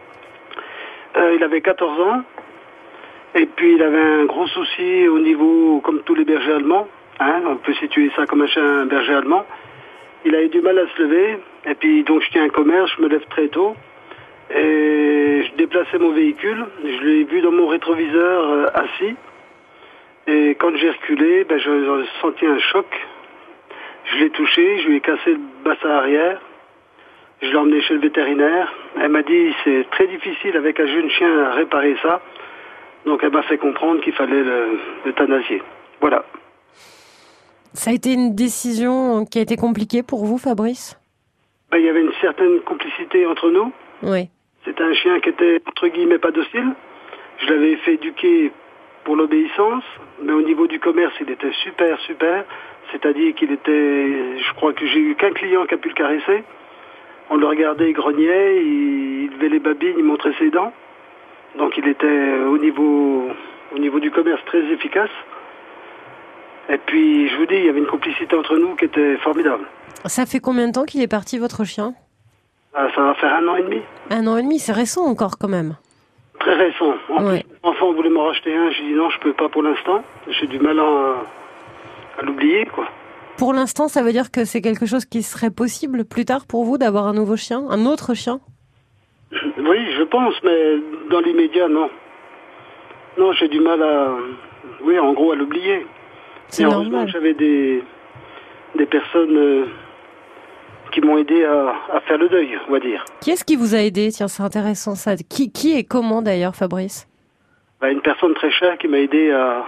Euh, il avait quatorze ans. Et puis, il avait un gros souci au niveau, comme tous les bergers allemands. Hein, on peut situer ça comme un chien un berger allemand. Il a eu du mal à se lever. Et puis, donc, je tiens un commerce, je me lève très tôt. Et je déplaçais mon véhicule, je l'ai vu dans mon rétroviseur euh, assis. Et quand j'ai reculé, ben, j'ai senti un choc. Je l'ai touché, je lui ai cassé le bassin arrière. Je l'ai emmené chez le vétérinaire. Elle m'a dit c'est très difficile avec un jeune chien à réparer ça. Donc elle m'a fait comprendre qu'il fallait le- l'euthanasier. Voilà. Ça a été une décision qui a été compliquée pour vous, Fabrice? Ben, il y avait une certaine complicité entre nous. Oui. C'était un chien qui était, entre guillemets, pas docile. Je l'avais fait éduquer pour l'obéissance, mais au niveau du commerce, il était super, super. C'est-à-dire qu'il était, je crois que j'ai eu qu'un client qui a pu le caresser. On le regardait, il grognait, il, il levait les babines, il montrait ses dents. Donc il était au niveau, au niveau du commerce très efficace. Et puis, je vous dis, il y avait une complicité entre nous qui était formidable. Ça fait combien de temps qu'il est parti, votre chien? Ah, ça va faire un an et demi. Un an et demi, c'est récent encore quand même. Très récent. En Ouais. plus, l'enfant voulait m'en racheter un. J'ai dit non, je peux pas pour l'instant. J'ai du mal à, à l'oublier, quoi. Pour l'instant, ça veut dire que c'est quelque chose qui serait possible plus tard pour vous d'avoir un nouveau chien, un autre chien? Oui, je pense, mais dans l'immédiat, non. Non, j'ai du mal à, oui, en gros, à l'oublier. C'est Et heureusement normal. que j'avais des, des personnes euh, qui m'ont aidé à, à faire le deuil, on va dire. Qui est-ce qui vous a aidé? Tiens, c'est intéressant ça. Qui, qui et comment d'ailleurs, Fabrice? Bah, une personne très chère qui m'a aidé à,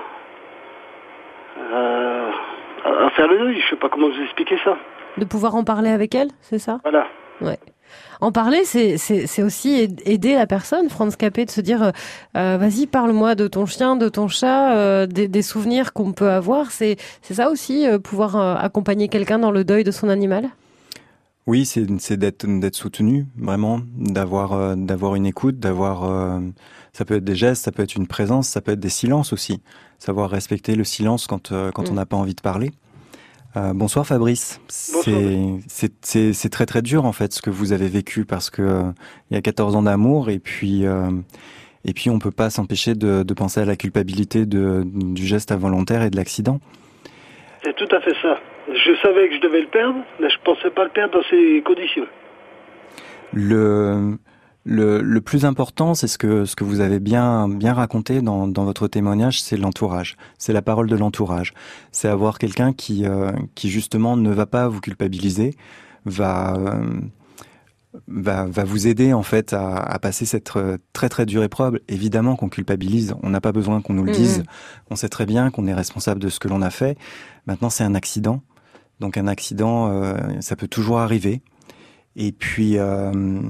à, à faire le deuil. Je sais pas comment vous expliquer ça. De pouvoir en parler avec elle, c'est ça? Voilà. Ouais. En parler, c'est, c'est, c'est aussi aider la personne, Franz Capet, de se dire euh, euh, vas-y, parle-moi de ton chien, de ton chat, euh, des, des souvenirs qu'on peut avoir. C'est, c'est ça aussi, euh, pouvoir euh, accompagner quelqu'un dans le deuil de son animal? Oui, c'est, c'est d'être, d'être soutenu, vraiment, d'avoir, euh, d'avoir une écoute, d'avoir, euh, ça peut être des gestes, ça peut être une présence, ça peut être des silences aussi. Savoir respecter le silence quand, euh, quand Mm. on n'a pas envie de parler. Euh, bonsoir Fabrice. Bonsoir. C'est, c'est, c'est, c'est très très dur en fait ce que vous avez vécu parce que euh, il y a quatorze ans d'amour et puis euh, et puis on peut pas s'empêcher de, de penser à la culpabilité de, du geste involontaire et de l'accident. C'est tout à fait ça. Je savais que je devais le perdre, mais je pensais pas le perdre dans ces conditions. Le le, le plus important, c'est ce que ce que vous avez bien bien raconté dans dans votre témoignage, c'est l'entourage, c'est la parole de l'entourage, c'est avoir quelqu'un qui euh, qui justement ne va pas vous culpabiliser, va euh, va va vous aider en fait à, à passer cette très très dure épreuve. Évidemment qu'on culpabilise, on n'a pas besoin qu'on nous le dise, Mmh. on sait très bien qu'on est responsable de ce que l'on a fait. Maintenant, c'est un accident, donc un accident, euh, ça peut toujours arriver. Et puis euh,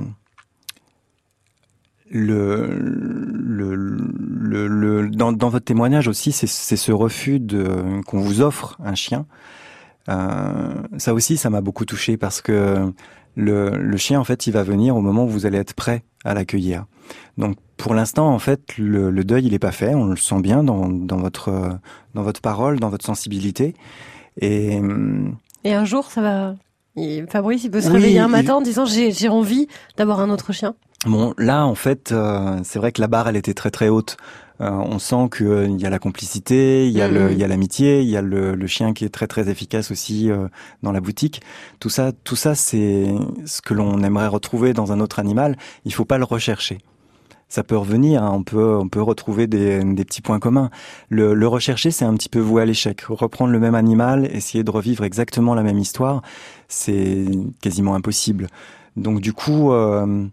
le, le, le, le dans, dans votre témoignage aussi, c'est, c'est ce refus de qu'on vous offre un chien. Euh, ça aussi, ça m'a beaucoup touché parce que le, le chien, en fait, il va venir au moment où vous allez être prêt à l'accueillir. Donc, pour l'instant, en fait, le, le deuil, il est pas fait. On le sent bien dans, dans votre, dans votre parole, dans votre sensibilité. Et, Et un jour, ça va. Et Fabrice, il peut se Oui, réveiller un il- matin en disant j'ai, j'ai envie d'avoir un autre chien. bon, là, en fait, euh, c'est vrai que la barre, elle était très très haute. Euh, on sent que euh, il y a la complicité, il y a Mhm. le, il y a l'amitié, il y a le, le chien qui est très très efficace aussi euh, dans la boutique. Tout ça, tout ça, c'est ce que l'on aimerait retrouver dans un autre animal. Il faut pas le rechercher. Ça peut revenir, hein, on peut on peut retrouver des, des petits points communs. Le, le rechercher, c'est un petit peu vouer à l'échec. Reprendre le même animal, essayer de revivre exactement la même histoire, c'est quasiment impossible. Donc du coup, euh,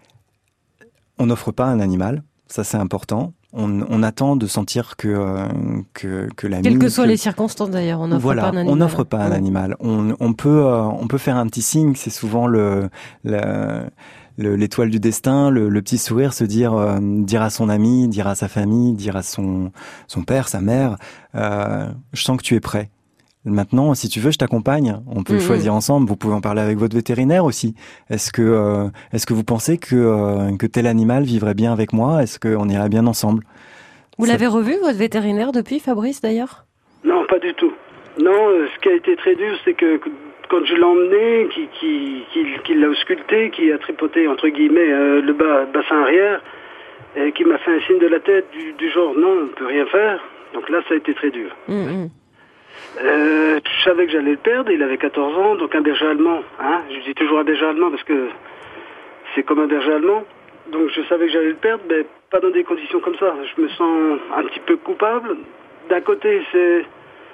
on n'offre pas un animal, ça c'est important. On, on attend de sentir que euh, que, que l'ami, Quelles que soient que- les circonstances d'ailleurs, on n'offre voilà, pas un animal. on n'offre pas un Ouais. animal. On, on peut, euh, on peut faire un petit signe. C'est souvent le, le- le- l'étoile du destin, le, le petit sourire, se dire, euh, dire à son ami, dire à sa famille, dire à son, son père, sa mère, euh, je sens que tu es prêt. Maintenant, si tu veux, je t'accompagne. On peut Mhm. choisir ensemble. Vous pouvez en parler avec votre vétérinaire aussi. Est-ce que, euh, est-ce que vous pensez que, euh, que tel animal vivrait bien avec moi? Est-ce qu'on irait bien ensemble? Vous Ça- l'avez revu, votre vétérinaire, depuis, Fabrice, d'ailleurs? Non, pas du tout. Non, euh, ce qui a été très dur, c'est que quand je l'ai emmené, qui, qui, qui, qui l'a ausculté, qui a tripoté, entre guillemets, euh, le bas, bassin arrière, et qui m'a fait un signe de la tête du, du genre non, on ne peut rien faire. Donc là, ça a été très dur. Mhm. Euh, je savais que j'allais le perdre, il avait quatorze ans, donc un berger allemand, hein, je dis toujours un berger allemand parce que c'est comme un berger allemand. Donc je savais que j'allais le perdre, mais pas dans des conditions comme ça. Je me sens un petit peu coupable. D'un côté, c'est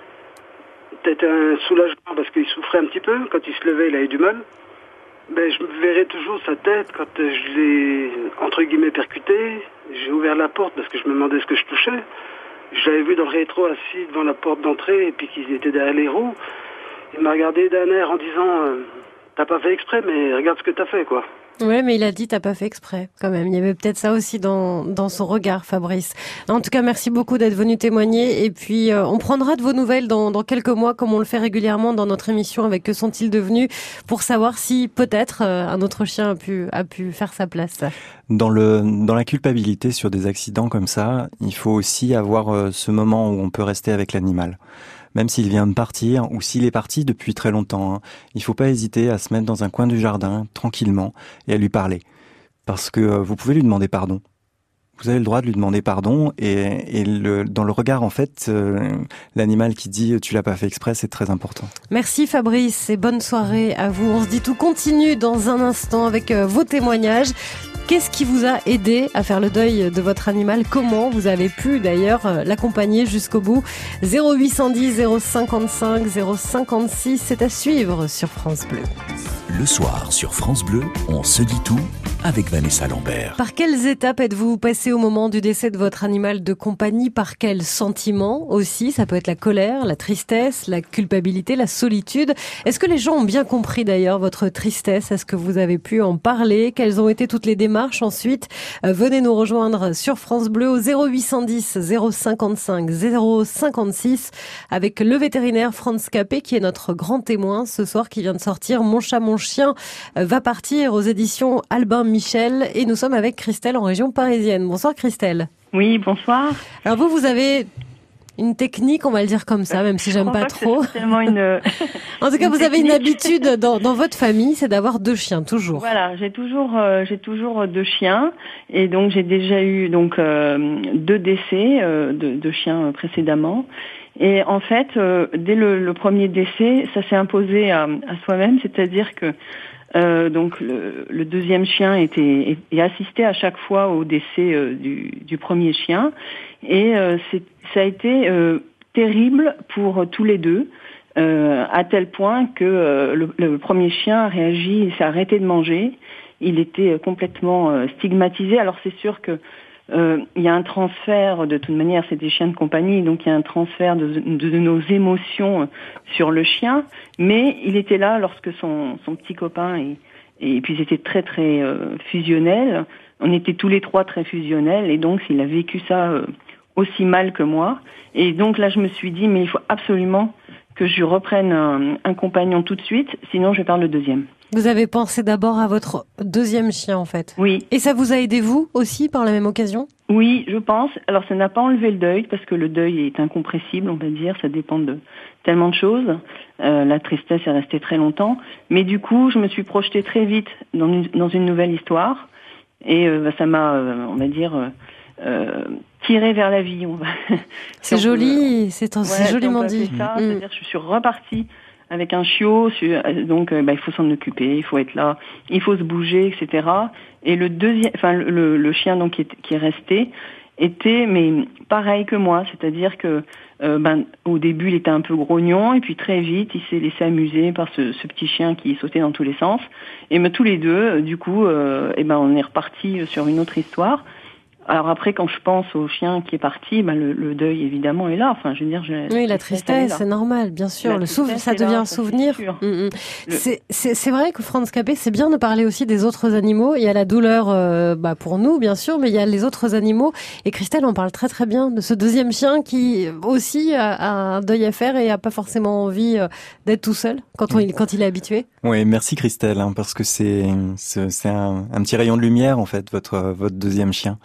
peut-être un soulagement parce qu'il souffrait un petit peu. Quand il se levait, il avait du mal. Mais je me verrais toujours sa tête quand je l'ai, entre guillemets, percuté. J'ai ouvert la porte parce que je me demandais ce que je touchais. Je l'avais vu dans le rétro assis devant la porte d'entrée et puis qu'ils étaient derrière les roues. Il m'a regardé d'un air en disant euh, « T'as pas fait exprès, mais regarde ce que t'as fait, quoi ». Ouais, mais il a dit t'as pas fait exprès, quand même. Il y avait peut-être ça aussi dans dans son regard, Fabrice. En tout cas, merci beaucoup d'être venu témoigner. Et puis, euh, on prendra de vos nouvelles dans dans quelques mois, comme on le fait régulièrement dans notre émission avec Que sont-ils devenus, pour savoir si peut-être euh, un autre chien a pu a pu faire sa place. Dans le dans la culpabilité sur des accidents comme ça, il faut aussi avoir euh, ce moment où on peut rester avec l'animal. Même s'il vient de partir ou s'il est parti depuis très longtemps, hein, il ne faut pas hésiter à se mettre dans un coin du jardin, tranquillement, et à lui parler. Parce que euh, vous pouvez lui demander pardon. Vous avez le droit de lui demander pardon, et, et le, dans le regard, en fait, euh, l'animal qui dit « tu l'as pas fait exprès », c'est très important. Merci Fabrice, et bonne soirée à vous. On se dit tout continue dans un instant avec euh, vos témoignages. Qu'est-ce qui vous a aidé à faire le deuil de votre animal? Comment vous avez pu d'ailleurs l'accompagner jusqu'au bout? zéro huit cent dix, zéro cinquante-cinq, zéro cinquante-six, c'est à suivre sur France Bleu. Le soir sur France Bleu, on se dit tout avec Vanessa Lambert. Par quelles étapes êtes-vous passé au moment du décès de votre animal de compagnie? Par quels sentiments aussi? Ça peut être la colère, la tristesse, la culpabilité, la solitude. Est-ce que les gens ont bien compris d'ailleurs votre tristesse? Est-ce que vous avez pu en parler? Quelles ont été toutes les démarches ensuite? euh, Venez nous rejoindre sur France Bleu au zéro huit cent dix, zéro cinquante-cinq, zéro cinquante-six avec le vétérinaire Franz Capet qui est notre grand témoin ce soir, qui vient de sortir Mon chat, mon chien va partir aux éditions Albin Michel, et nous sommes avec Christelle en région parisienne. Bonsoir Christelle. Oui, bonsoir. Alors vous, vous avez une technique, on va le dire comme ça, même si je j'aime pas, pas trop. Une... en tout cas, une vous technique. avez une habitude dans, dans votre famille, c'est d'avoir deux chiens, toujours. Voilà, j'ai toujours, euh, j'ai toujours deux chiens, et donc j'ai déjà eu donc euh, deux décès euh, de, de chiens précédemment. Et en fait, euh, dès le, le premier décès, ça s'est imposé à, à soi-même, c'est-à-dire que Euh, donc le, le deuxième chien était est assisté à chaque fois au décès euh, du, du premier chien, et euh, c'est, ça a été euh, terrible pour tous les deux, euh, à tel point que euh, le, le premier chien a réagi et s'est arrêté de manger. Il était complètement euh, stigmatisé. Alors c'est sûr que Euh, il y a un transfert, de toute manière c'est des chiens de compagnie, donc il y a un transfert de, de, de nos émotions sur le chien, mais il était là lorsque son, son petit copain, et, et puis ils étaient très très euh, fusionnels, on était tous les trois très fusionnels, et donc il a vécu ça euh, aussi mal que moi, et donc là je me suis dit mais il faut absolument que je reprenne un, un compagnon tout de suite, sinon je vais perdre le deuxième. Vous avez pensé d'abord à votre deuxième chien, en fait. Oui. Et ça vous a aidé, vous, aussi, par la même occasion? Oui, je pense. Alors, ça n'a pas enlevé le deuil, parce que le deuil est incompressible, on va dire. Ça dépend de tellement de choses. Euh, la tristesse est restée très longtemps. Mais du coup, je me suis projetée très vite dans une, dans une nouvelle histoire. Et euh, bah, ça m'a, euh, on va dire, euh, euh, tirée vers la vie. On va... C'est joli, peut... c'est, c'est ouais, joliment si dit. Ça, mmh. C'est-à-dire que je suis repartie avec un chiot, donc bah, il faut s'en occuper, il faut être là, il faut se bouger, et cetera. Et le deuxième, enfin le, le chien donc qui est, qui est resté était mais pareil que moi, c'est-à-dire que euh, ben au début il était un peu grognon et puis très vite il s'est laissé amuser par ce, ce petit chien qui sautait dans tous les sens. Et ben tous les deux, du coup, euh, et ben on est reparti sur une autre histoire. Alors après, quand je pense au chien qui est parti, ben le, le deuil évidemment est là. Enfin, je veux dire, je, oui, la tristesse, c'est normal, bien sûr. La le souvenir, ça devient là, un souvenir. C'est, mmh, mmh. Le... c'est, c'est, c'est vrai que Franz Capet, c'est bien de parler aussi des autres animaux. Il y a la douleur, euh, bah pour nous, bien sûr, mais il y a les autres animaux. Et Christelle en parle très très bien de ce deuxième chien qui aussi a, a un deuil à faire et a pas forcément envie euh, d'être tout seul quand on, mmh. quand il est habitué. Oui, merci Christelle, hein, parce que c'est c'est, c'est un, un petit rayon de lumière en fait, votre votre deuxième chien.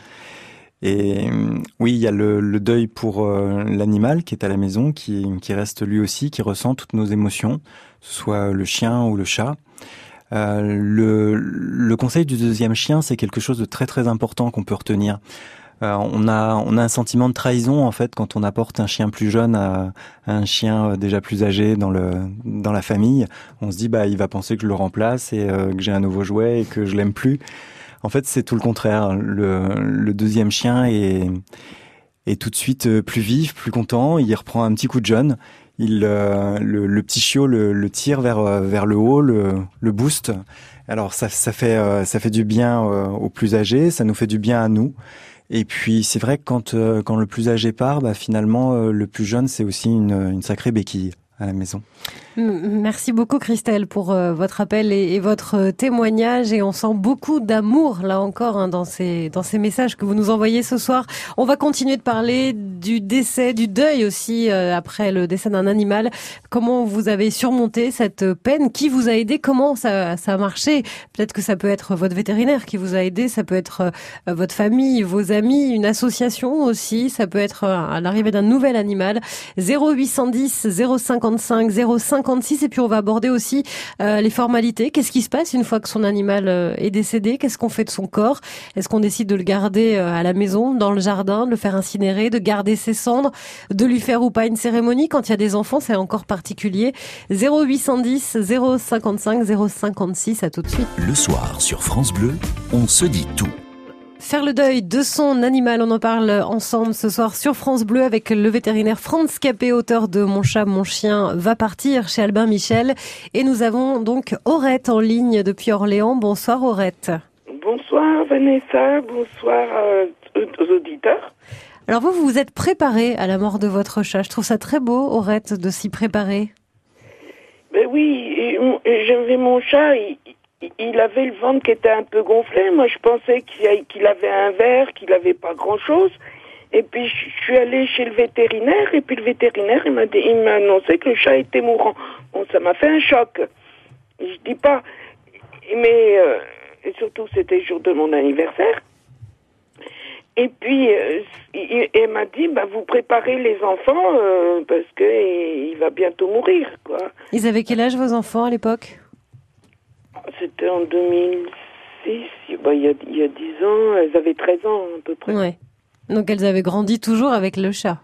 Et oui, il y a le, le deuil pour euh, l'animal qui est à la maison, qui, qui reste lui aussi, qui ressent toutes nos émotions, que ce soit le chien ou le chat. Euh, le, le conseil du deuxième chien, c'est quelque chose de très très important qu'on peut retenir. Euh, on a on a un sentiment de trahison en fait quand on apporte un chien plus jeune à, à un chien déjà plus âgé dans le dans la famille. On se dit bah il va penser que je le remplace et euh, que j'ai un nouveau jouet et que je l'aime plus. En fait, c'est tout le contraire. Le, le deuxième chien est, est tout de suite plus vif, plus content. Il reprend un petit coup de jeune. Il, euh, le, le petit chiot le, le tire vers, vers le haut, le, le booste. Alors, ça, ça fait, euh, ça fait du bien euh, aux plus âgés, ça nous fait du bien à nous. Et puis, c'est vrai que quand, euh, quand le plus âgé part, bah, finalement, euh, le plus jeune, c'est aussi une, une sacrée béquille à la maison. Merci beaucoup Christelle pour euh, votre appel et, et votre témoignage, et on sent beaucoup d'amour là encore hein, dans ces dans ces messages que vous nous envoyez ce soir. On va continuer de parler du décès, du deuil aussi euh, après le décès d'un animal. Comment vous avez surmonté cette peine? Qui vous a aidé? Comment ça ça a marché? Peut-être que ça peut être votre vétérinaire qui vous a aidé, ça peut être euh, votre famille, vos amis, une association aussi, ça peut être euh, à l'arrivée d'un nouvel animal. zéro huit cent dix zéro cinquante-cinq zéro cinquante-six, et puis on va aborder aussi euh, les formalités. Qu'est-ce qui se passe une fois que son animal euh, est décédé? Qu'est-ce qu'on fait de son corps? Est-ce qu'on décide de le garder euh, à la maison, dans le jardin, de le faire incinérer, de garder ses cendres, de lui faire ou pas une cérémonie? Quand il y a des enfants, c'est encore particulier. zéro huit cent dix zéro cinquante-cinq zéro cinquante-six, à tout de suite. Le soir sur France Bleu, on se dit tout. Faire le deuil de son animal, on en parle ensemble ce soir sur France Bleu avec le vétérinaire Franz Capet, auteur de Mon chat, mon chien va partir chez Albin Michel. Et nous avons donc Aurette en ligne depuis Orléans. Bonsoir Aurette. Bonsoir Vanessa, bonsoir euh, aux auditeurs. Alors vous, vous vous êtes préparée à la mort de votre chat. Je trouve ça très beau, Aurette, de s'y préparer. Ben oui, et, et j'avais mon chat, il, il avait le ventre qui était un peu gonflé. Moi, je pensais qu'il, qu'il avait un verre, qu'il avait pas grand-chose. Et puis, je suis allée chez le vétérinaire, et puis le vétérinaire, il m'a, dit, il m'a annoncé que le chat était mourant. Bon, ça m'a fait un choc. Je dis pas, mais euh, et surtout, c'était le jour de mon anniversaire. Et puis, euh, il, il m'a dit, bah, vous préparez les enfants, euh, parce que il va bientôt mourir, quoi. Ils avaient quel âge, vos enfants, à l'époque? C'était en deux mille six, bah, il y a, il y a dix ans, elles avaient treize ans, à peu près. Ouais. Donc, elles avaient grandi toujours avec le chat.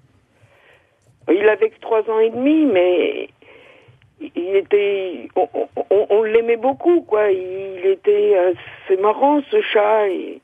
Il avait que trois ans et demi, mais il était, on, on, on l'aimait beaucoup, quoi. Il était, c'est marrant, ce chat, et...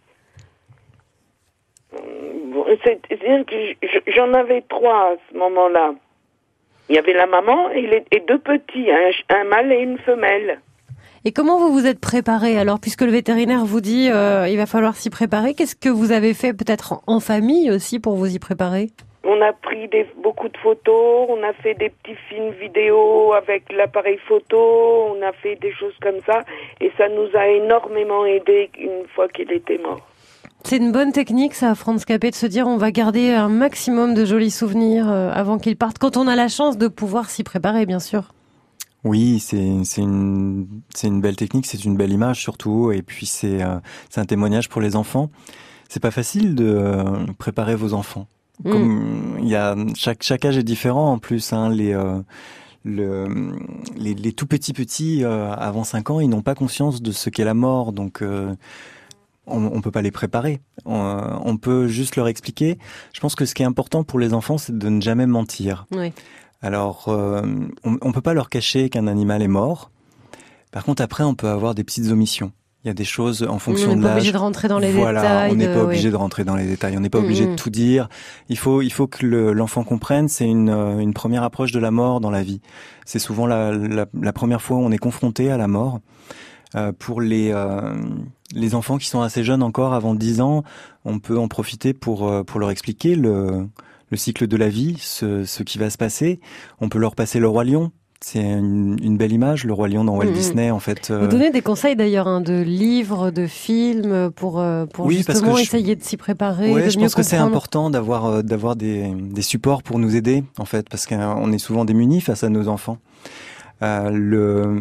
Bon, c'est-à-dire que j'en avais trois à ce moment-là. Il y avait la maman et, les, et deux petits, un, un mâle et une femelle. Et comment vous vous êtes préparé alors, puisque le vétérinaire vous dit euh, il va falloir s'y préparer? Qu'est-ce que vous avez fait peut-être en, en famille aussi pour vous y préparer? On a pris des, beaucoup de photos, on a fait des petits films vidéo avec l'appareil photo, on a fait des choses comme ça, et ça nous a énormément aidé une fois qu'il était mort. C'est une bonne technique, ça, Franz Capet, de se dire on va garder un maximum de jolis souvenirs euh, avant qu'il parte, quand on a la chance de pouvoir s'y préparer, bien sûr. Oui, c'est c'est une c'est une belle technique, c'est une belle image surtout, et puis c'est euh, c'est un témoignage pour les enfants. C'est pas facile de euh, préparer vos enfants. Mmh. Comme il y a chaque chaque âge est différent en plus, hein, les euh, le les, les tout petits petits euh, avant cinq ans, ils n'ont pas conscience de ce qu'est la mort, donc euh, on, on peut pas les préparer. On, on peut juste leur expliquer. Je pense que ce qui est important pour les enfants, c'est de ne jamais mentir. Oui. Alors, euh, on, on peut pas leur cacher qu'un animal est mort. Par contre, après, on peut avoir des petites omissions. Il y a des choses en fonction de l'âge. On n'est pas obligé de rentrer dans les voilà, détails. on n'est de... pas obligé oui. de rentrer dans les détails. On n'est pas obligé mmh. de tout dire. Il faut, il faut que le, l'enfant comprenne. C'est une, une première approche de la mort dans la vie. C'est souvent la, la, la première fois où on est confronté à la mort. Euh, pour les, euh, les enfants qui sont assez jeunes encore, avant dix ans, on peut en profiter pour, pour leur expliquer le, le cycle de la vie, ce, ce qui va se passer. On peut leur passer le Roi Lion. C'est une, une belle image, le Roi Lion dans Walt mmh. Disney, en fait. Vous donnez des conseils d'ailleurs, hein, de livres, de films, pour, pour oui, justement je... essayer de s'y préparer, ouais, de je mieux pense comprendre. Que c'est important d'avoir, d'avoir des, des supports pour nous aider, en fait, parce qu'on est souvent démunis face à nos enfants. Euh, le,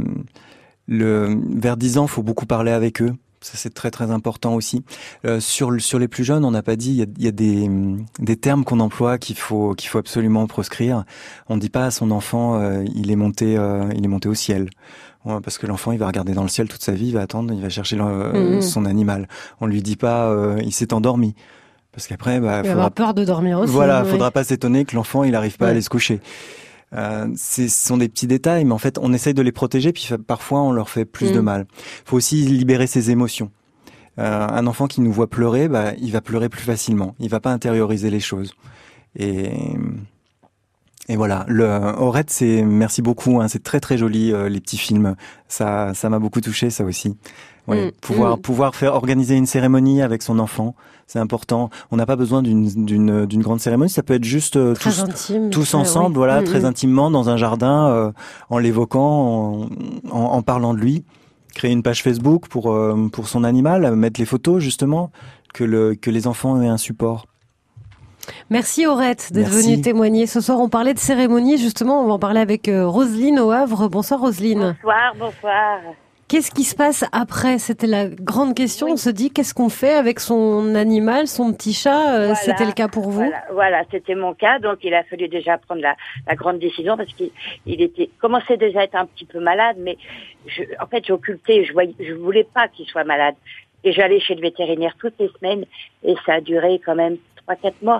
le, vers dix ans, il faut beaucoup parler avec eux. Ça, c'est très très important aussi. Euh, sur sur les plus jeunes, on n'a pas dit, il y a, il y a des des termes qu'on emploie qu'il faut qu'il faut absolument proscrire. On ne dit pas à son enfant euh, il est monté euh, il est monté au ciel, ouais, parce que l'enfant il va regarder dans le ciel toute sa vie, il va attendre, il va chercher le, mmh. son animal. On lui dit pas euh, il s'est endormi, parce qu'après bah, il faudra, va avoir peur de dormir aussi. Voilà, oui. faudra pas s'étonner que l'enfant il arrive pas ouais. à aller se coucher. Euh, c'est, ce sont des petits détails, mais en fait, on essaye de les protéger, puis parfois on leur fait plus mmh. de mal. Il faut aussi libérer ses émotions. Euh, un enfant qui nous voit pleurer, bah, il va pleurer plus facilement. Il va pas intérioriser les choses. Et, et voilà. Le Aurette, c'est merci beaucoup. Hein, c'est très très joli euh, les petits films. Ça, ça m'a beaucoup touché, ça aussi. Ouais, mmh, pouvoir mmh. pouvoir faire organiser une cérémonie avec son enfant, c'est important. On n'a pas besoin d'une d'une d'une grande cérémonie, ça peut être juste euh, tous intime, tous ensemble, oui. voilà, mmh, très mmh. intimement dans un jardin, euh, en l'évoquant, en, en, en parlant de lui. Créer une page Facebook pour euh, pour son animal, mettre les photos justement, que le que les enfants aient un support. Merci Aurette d'être venue témoigner. Ce soir, on parlait de cérémonie, justement, on va en parler avec euh, Roselyne au Havre. Bonsoir Roselyne. Bonsoir, bonsoir. Qu'est-ce qui se passe après? C'était la grande question. Oui. On se dit, qu'est-ce qu'on fait avec son animal, son petit chat? Voilà, c'était le cas pour vous? Voilà, voilà, c'était mon cas. Donc, il a fallu déjà prendre la, la grande décision parce qu'il il était commençait déjà à être un petit peu malade, mais je, en fait, j'occultais. Je voyais, je voulais pas qu'il soit malade. Et j'allais chez le vétérinaire toutes les semaines et ça a duré quand même trois, quatre mois.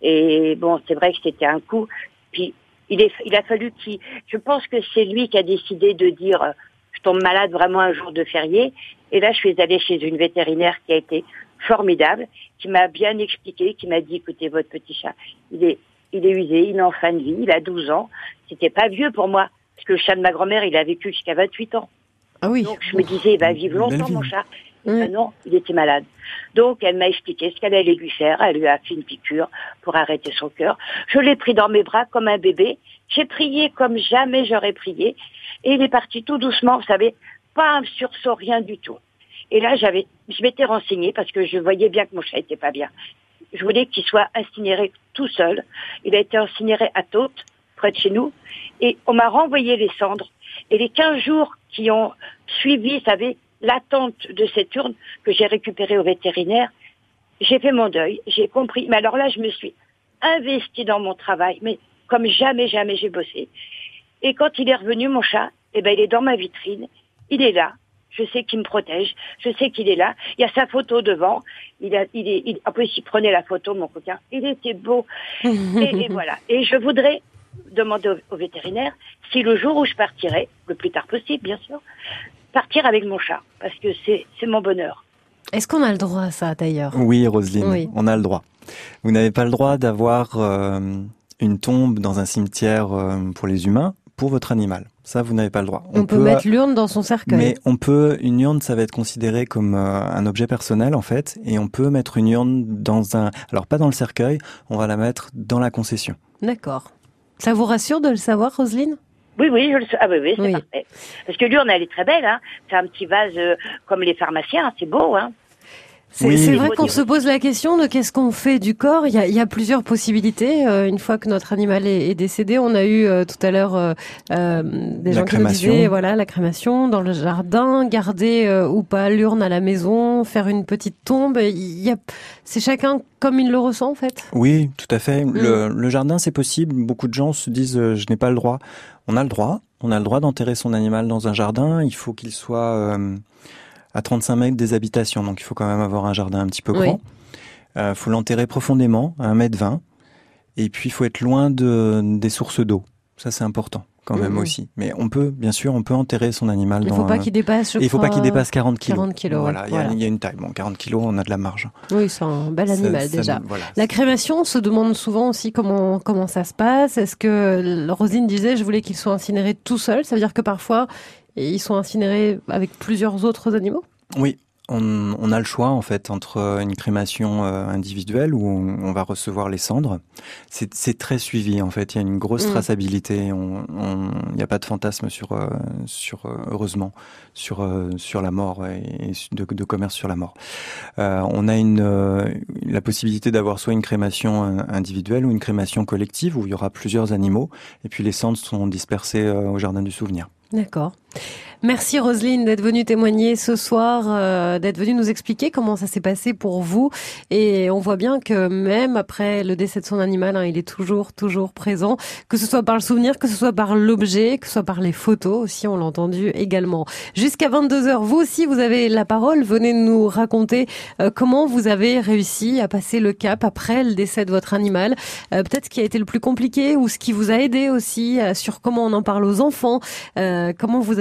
Et bon, c'est vrai que c'était un coup. Puis, il, est, il a fallu qu'il... Je pense que c'est lui qui a décidé de dire... Je tombe malade vraiment un jour de férié. Et là, je suis allée chez une vétérinaire qui a été formidable, qui m'a bien expliqué, qui m'a dit, écoutez, votre petit chat, il est, il est usé, il est en fin de vie, il a douze ans. C'était pas vieux pour moi. Parce que le chat de ma grand-mère, il a vécu jusqu'à vingt-huit ans. Ah oui. Donc, je me disais, il va vivre longtemps, mon chat. Et ben non, il était malade. Donc, elle m'a expliqué ce qu'elle allait lui faire. Elle lui a fait une piqûre pour arrêter son cœur. Je l'ai pris dans mes bras comme un bébé. J'ai prié comme jamais j'aurais prié. Et il est parti tout doucement, vous savez, pas un sursaut, rien du tout. Et là, j'avais, je m'étais renseignée parce que je voyais bien que mon chat était pas bien. Je voulais qu'il soit incinéré tout seul. Il a été incinéré à Taute, près de chez nous. Et on m'a renvoyé les cendres. Et les quinze jours qui ont suivi, vous savez, l'attente de cette urne que j'ai récupérée au vétérinaire, j'ai fait mon deuil, j'ai compris. Mais alors là, je me suis investie dans mon travail, mais comme jamais, jamais j'ai bossé. Et quand il est revenu, mon chat, eh ben, il est dans ma vitrine. Il est là. Je sais qu'il me protège. Je sais qu'il est là. Il y a sa photo devant. Il a, il est, il, en plus, il prenait la photo, mon coquin. Il était beau. et, et voilà. Et je voudrais demander au, au vétérinaire si le jour où je partirai, le plus tard possible, bien sûr, partir avec mon chat. Parce que c'est, c'est mon bonheur. Est-ce qu'on a le droit à ça, d'ailleurs? Oui, Roselyne. Oui. On a le droit. Vous n'avez pas le droit d'avoir euh, une tombe dans un cimetière euh, pour les humains, pour votre animal. Ça, vous n'avez pas le droit. On, on peut, peut mettre l'urne dans son cercueil. Mais on peut, une urne, ça va être considéré comme euh, un objet personnel, en fait, et on peut mettre une urne dans un, alors pas dans le cercueil, on va la mettre dans la concession. D'accord. Ça vous rassure de le savoir, Roselyne? Oui, oui, je le sais. Ah oui, oui, c'est oui. parfait. Parce que l'urne, elle est très belle, hein. C'est un petit vase euh, comme les pharmaciens, c'est beau, hein. C'est, oui. c'est vrai qu'on se pose la question de qu'est-ce qu'on fait du corps. Il y a, il y a plusieurs possibilités. Euh, une fois que notre animal est, est décédé, on a eu euh, tout à l'heure euh, euh, des la gens crémation. qui nous disaient voilà la crémation dans le jardin, garder euh, ou pas l'urne à la maison, faire une petite tombe. Il y a, c'est chacun comme il le ressent en fait. Oui, tout à fait. Mmh. Le, le jardin, c'est possible. Beaucoup de gens se disent euh, je n'ai pas le droit. On a le droit. On a le droit d'enterrer son animal dans un jardin. Il faut qu'il soit euh, à trente-cinq mètres des habitations, donc il faut quand même avoir un jardin un petit peu grand. Il oui. euh, faut l'enterrer profondément, à un mètre vingt, et puis il faut être loin de, des sources d'eau. Ça, c'est important quand même mmh. aussi. Mais on peut, bien sûr, on peut enterrer son animal. Il dans faut pas un... qu'il dépasse, je Il faut crois, pas qu'il dépasse quarante kilos. quarante kilos, voilà, ouais. il y a, voilà. il y a une taille. Bon, quarante kilos, on a de la marge. Oui, c'est un bel animal ça, déjà. Ça, voilà. La crémation, on se demande souvent aussi comment comment ça se passe. Est-ce que Roselyne disait, je voulais qu'il soit incinéré tout seul. Ça veut dire que parfois ils sont incinérés avec plusieurs autres animaux? Oui. On, on a le choix en fait entre une crémation euh, individuelle où on, on va recevoir les cendres. C'est, c'est très suivi en fait. Il y a une grosse mmh. traçabilité. Il n'y a pas de fantasme sur, euh, sur euh, heureusement sur euh, sur la mort et, et de, de commerce sur la mort. Euh, on a une euh, la possibilité d'avoir soit une crémation individuelle ou une crémation collective où il y aura plusieurs animaux et puis les cendres sont dispersées euh, au jardin du souvenir. D'accord. Merci Roselyne d'être venue témoigner ce soir, euh, d'être venue nous expliquer comment ça s'est passé pour vous. Et on voit bien que même après le décès de son animal, hein, il est toujours, toujours présent, que ce soit par le souvenir, que ce soit par l'objet, que ce soit par les photos aussi, on l'a entendu également. Jusqu'à vingt-deux heures, vous aussi, vous avez la parole. Venez nous raconter euh, comment vous avez réussi à passer le cap après le décès de votre animal. Euh, peut-être ce qui a été le plus compliqué ou ce qui vous a aidé aussi euh, sur comment on en parle aux enfants, euh, comment vous avez fait, vous,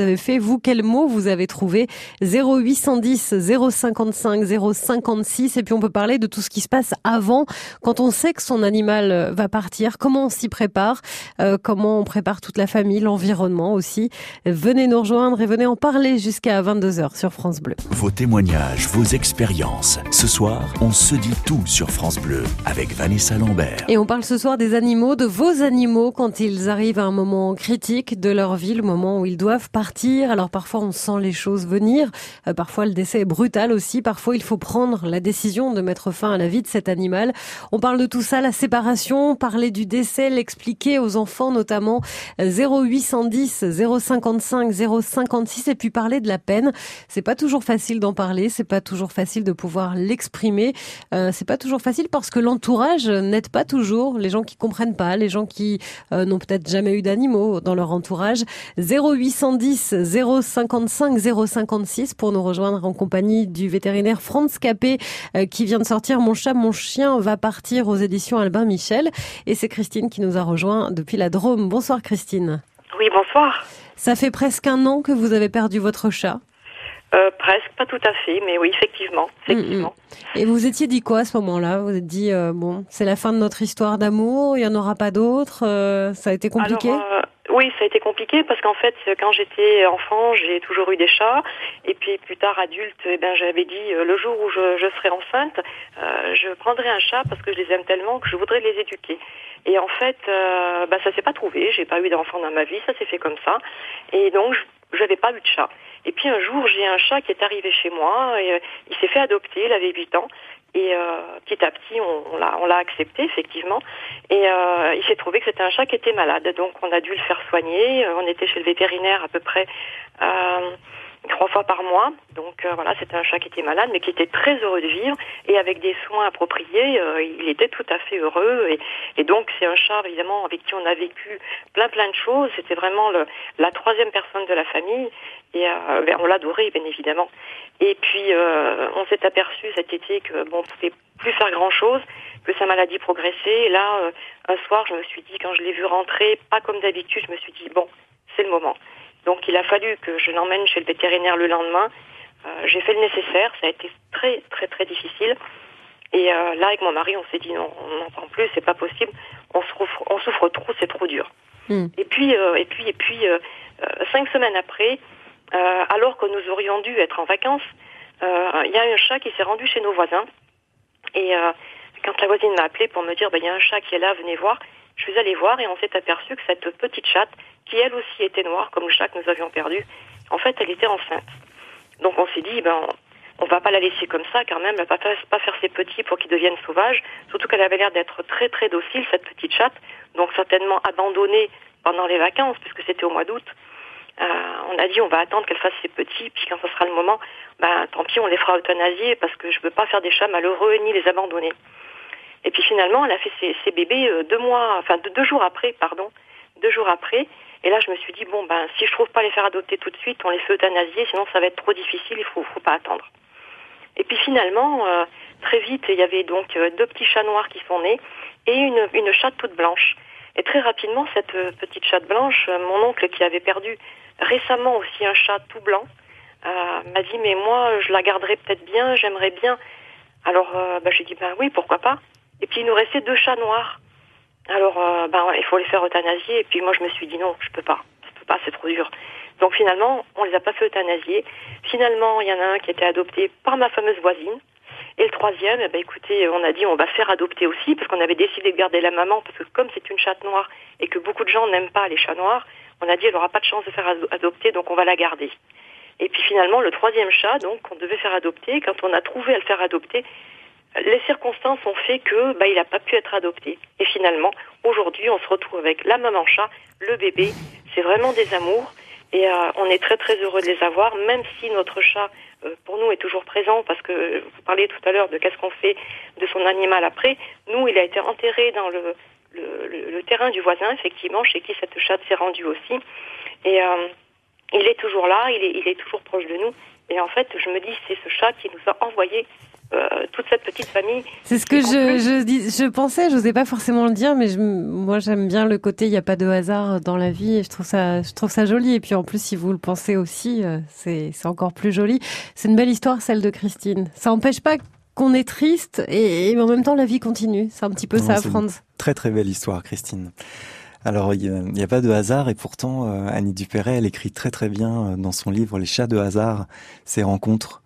vous, quel mot vous avez trouvé? zéro huit cent dix, zéro cinquante-cinq, zéro cinquante-six. Et puis on peut parler de tout ce qui se passe avant, quand on sait que son animal va partir. Comment on s'y prépare, euh, comment on prépare toute la famille, l'environnement aussi. Venez nous rejoindre et venez en parler jusqu'à vingt-deux heures sur France Bleu. Vos témoignages, vos expériences. Ce soir, on se dit tout sur France Bleu avec Vanessa Lambert. Et on parle ce soir des animaux, de vos animaux quand ils arrivent à un moment critique de leur vie, le moment où ils doivent partir. Alors parfois on sent les choses venir, euh, parfois le décès est brutal aussi, parfois il faut prendre la décision de mettre fin à la vie de cet animal. On parle de tout ça, la séparation, parler du décès, l'expliquer aux enfants notamment. zéro huit cent dix, zéro cinquante-cinq, zéro cinquante-six, et puis parler de la peine. C'est pas toujours facile d'en parler, c'est pas toujours facile de pouvoir l'exprimer, euh, c'est pas toujours facile parce que l'entourage n'aide pas toujours, les gens qui comprennent pas, les gens qui euh, n'ont peut-être jamais eu d'animaux dans leur entourage. zéro huit cent dix, zéro cinquante-cinq, zéro cinquante-six pour nous rejoindre en compagnie du vétérinaire Franz Capet euh, qui vient de sortir Mon chat, mon chien va partir aux éditions Albin Michel. Et c'est Christine qui nous a rejoint depuis la Drôme. Bonsoir Christine. Oui, bonsoir. Ça fait presque un an que vous avez perdu votre chat. Euh, presque, pas tout à fait, mais oui, effectivement. effectivement. Mmh. Et vous vous étiez dit quoi à ce moment-là? Vous vous êtes dit, euh, bon, c'est la fin de notre histoire d'amour, il n'y en aura pas d'autres, euh, ça a été compliqué? Alors, euh, oui, ça a été compliqué parce qu'en fait, quand j'étais enfant, j'ai toujours eu des chats. Et puis plus tard, adulte, eh ben, j'avais dit, euh, le jour où je, je serai enceinte, euh, je prendrai un chat parce que je les aime tellement que je voudrais les éduquer. Et en fait, euh, bah, ça s'est pas trouvé, j'ai pas eu d'enfant dans ma vie, ça s'est fait comme ça. Et donc, je n'avais pas eu de chat. Et puis un jour, j'ai un chat qui est arrivé chez moi, et, euh, il s'est fait adopter, il avait huit ans, et euh, petit à petit, on, on l'a on l'a accepté, effectivement, et euh, il s'est trouvé que c'était un chat qui était malade, donc on a dû le faire soigner, on était chez le vétérinaire à peu près euh, trois fois par mois, donc euh, voilà, c'était un chat qui était malade, mais qui était très heureux de vivre, et avec des soins appropriés, euh, il était tout à fait heureux, et, et donc c'est un chat, évidemment, avec qui on a vécu plein plein de choses, c'était vraiment le, la troisième personne de la famille, et euh, ben, on l'adorait, bien évidemment. Et puis, euh, on s'est aperçu cet été que bon, on pouvait plus faire grand-chose, que sa maladie progressait. Et là, euh, un soir, je me suis dit, quand je l'ai vu rentrer, pas comme d'habitude, je me suis dit, bon, c'est le moment. Donc, il a fallu que je l'emmène chez le vétérinaire le lendemain. Euh, j'ai fait le nécessaire, ça a été très, très, très difficile. Et euh, là, avec mon mari, on s'est dit, non, on n'entend plus, c'est pas possible, on souffre, on souffre trop, c'est trop dur. Mm. Et puis, euh, et puis, et puis, euh, euh, cinq semaines après, Euh, alors que nous aurions dû être en vacances, euh, il y a un chat qui s'est rendu chez nos voisins. Et euh, quand la voisine m'a appelé pour me dire, ben, il y a un chat qui est là, venez voir, je suis allée voir et on s'est aperçu que cette petite chatte, qui elle aussi était noire, comme le chat que nous avions perdu, en fait, elle était enceinte. Donc on s'est dit, ben, on, on va pas la laisser comme ça, car même, elle va pas, pas faire ses petits pour qu'ils deviennent sauvages, surtout qu'elle avait l'air d'être très très docile, cette petite chatte, donc certainement abandonnée pendant les vacances, puisque c'était au mois d'août. Euh, on a dit on va attendre qu'elle fasse ses petits, puis quand ce sera le moment, ben tant pis, on les fera euthanasier parce que je veux pas faire des chats malheureux ni les abandonner. Et puis finalement, elle a fait ses, ses bébés euh, deux mois, enfin deux, deux jours après, pardon, deux jours après. Et là, je me suis dit bon ben si je trouve pas les faire adopter tout de suite, on les fait euthanasier, sinon ça va être trop difficile, il faut, faut pas attendre. Et puis finalement, euh, très vite, il y avait donc euh, deux petits chats noirs qui sont nés et une, une chatte toute blanche. Et très rapidement, cette euh, petite chatte blanche, euh, mon oncle qui avait perdu récemment aussi un chat tout blanc, euh, m'a dit mais moi je la garderais peut-être bien, j'aimerais bien. Alors euh, bah, j'ai dit ben oui, pourquoi pas. Et puis il nous restait deux chats noirs. Alors euh, ben il faut les faire euthanasier. Et puis moi je me suis dit non, je peux pas, je peux pas, c'est trop dur. Donc finalement on les a pas fait euthanasier. Finalement il y en a un qui a été adopté par ma fameuse voisine. Et le troisième, eh ben, écoutez, on a dit on va faire adopter aussi parce qu'on avait décidé de garder la maman parce que comme c'est une chatte noire et que beaucoup de gens n'aiment pas les chats noirs, on a dit elle n'aura pas de chance de faire adopter, donc on va la garder. Et puis finalement, le troisième chat, donc, qu'on devait faire adopter, quand on a trouvé à le faire adopter, les circonstances ont fait que bah, il n'a pas pu être adopté. Et finalement, aujourd'hui, on se retrouve avec la maman chat, le bébé. C'est vraiment des amours. Et euh, on est très très heureux de les avoir, même si notre chat, euh, pour nous, est toujours présent, parce que vous parliez tout à l'heure de qu'est-ce qu'on fait de son animal après. Nous, il a été enterré dans le, le, le, le terrain du voisin, effectivement, chez qui cette chatte s'est rendue aussi. Et euh, il est toujours là, il est, il est toujours proche de nous. Et en fait, je me dis, c'est ce chat qui nous a envoyé euh, euh, toute cette petite famille. C'est ce que je, je dis, je pensais, je n'osais pas forcément le dire, mais je, moi j'aime bien le côté il n'y a pas de hasard dans la vie et je trouve ça, je trouve ça joli. Et puis en plus, si vous le pensez aussi, c'est, c'est encore plus joli. C'est une belle histoire, celle de Christine. Ça n'empêche pas qu'on est triste et, et en même temps la vie continue. C'est un petit peu non, ça, Franz. Très très belle histoire, Christine. Alors, il n'y a, a pas de hasard et pourtant, euh, Annie Dupéret, elle écrit très très bien euh, dans son livre Les chats de hasard, ces rencontres.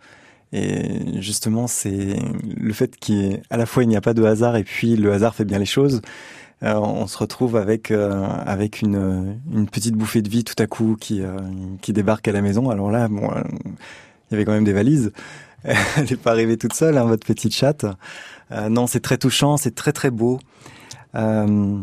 Et justement, c'est le fait qu'à la fois il n'y a pas de hasard et puis le hasard fait bien les choses. Euh, on se retrouve avec euh, avec une une petite bouffée de vie tout à coup qui euh, qui débarque à la maison. Alors là, bon, euh, il y avait quand même des valises. Elle n'est pas arrivée toute seule, hein, votre petite chatte. Euh, non, c'est très touchant, c'est très très beau. Euh,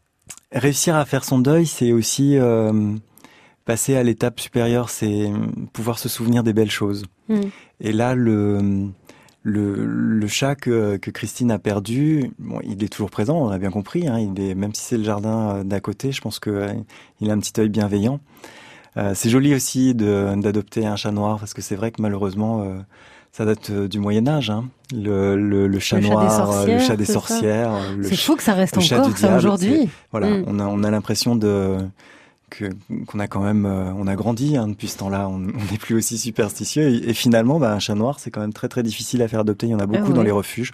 Réussir à faire son deuil, c'est aussi euh, passer à l'étape supérieure, c'est pouvoir se souvenir des belles choses. Mmh. Et là, le, le, le chat que, que Christine a perdu, bon, il est toujours présent, on a bien compris. Hein, il est, même si c'est le jardin d'à côté, je pense qu'il euh, a un petit œil bienveillant. Euh, c'est joli aussi de, d'adopter un chat noir, parce que c'est vrai que malheureusement, euh, ça date du Moyen-Âge, hein. Le, le, le chat le noir, chat des le chat des sorcières. Le c'est ch- fou que ça reste encore ça aujourd'hui. Voilà, mm. on a on a l'impression de que qu'on a quand même euh, on a grandi hein, depuis ce temps-là. On n'est plus aussi superstitieux et, et finalement, bah, un chat noir, c'est quand même très très difficile à faire adopter. Il y en a beaucoup ah, oui. dans les refuges.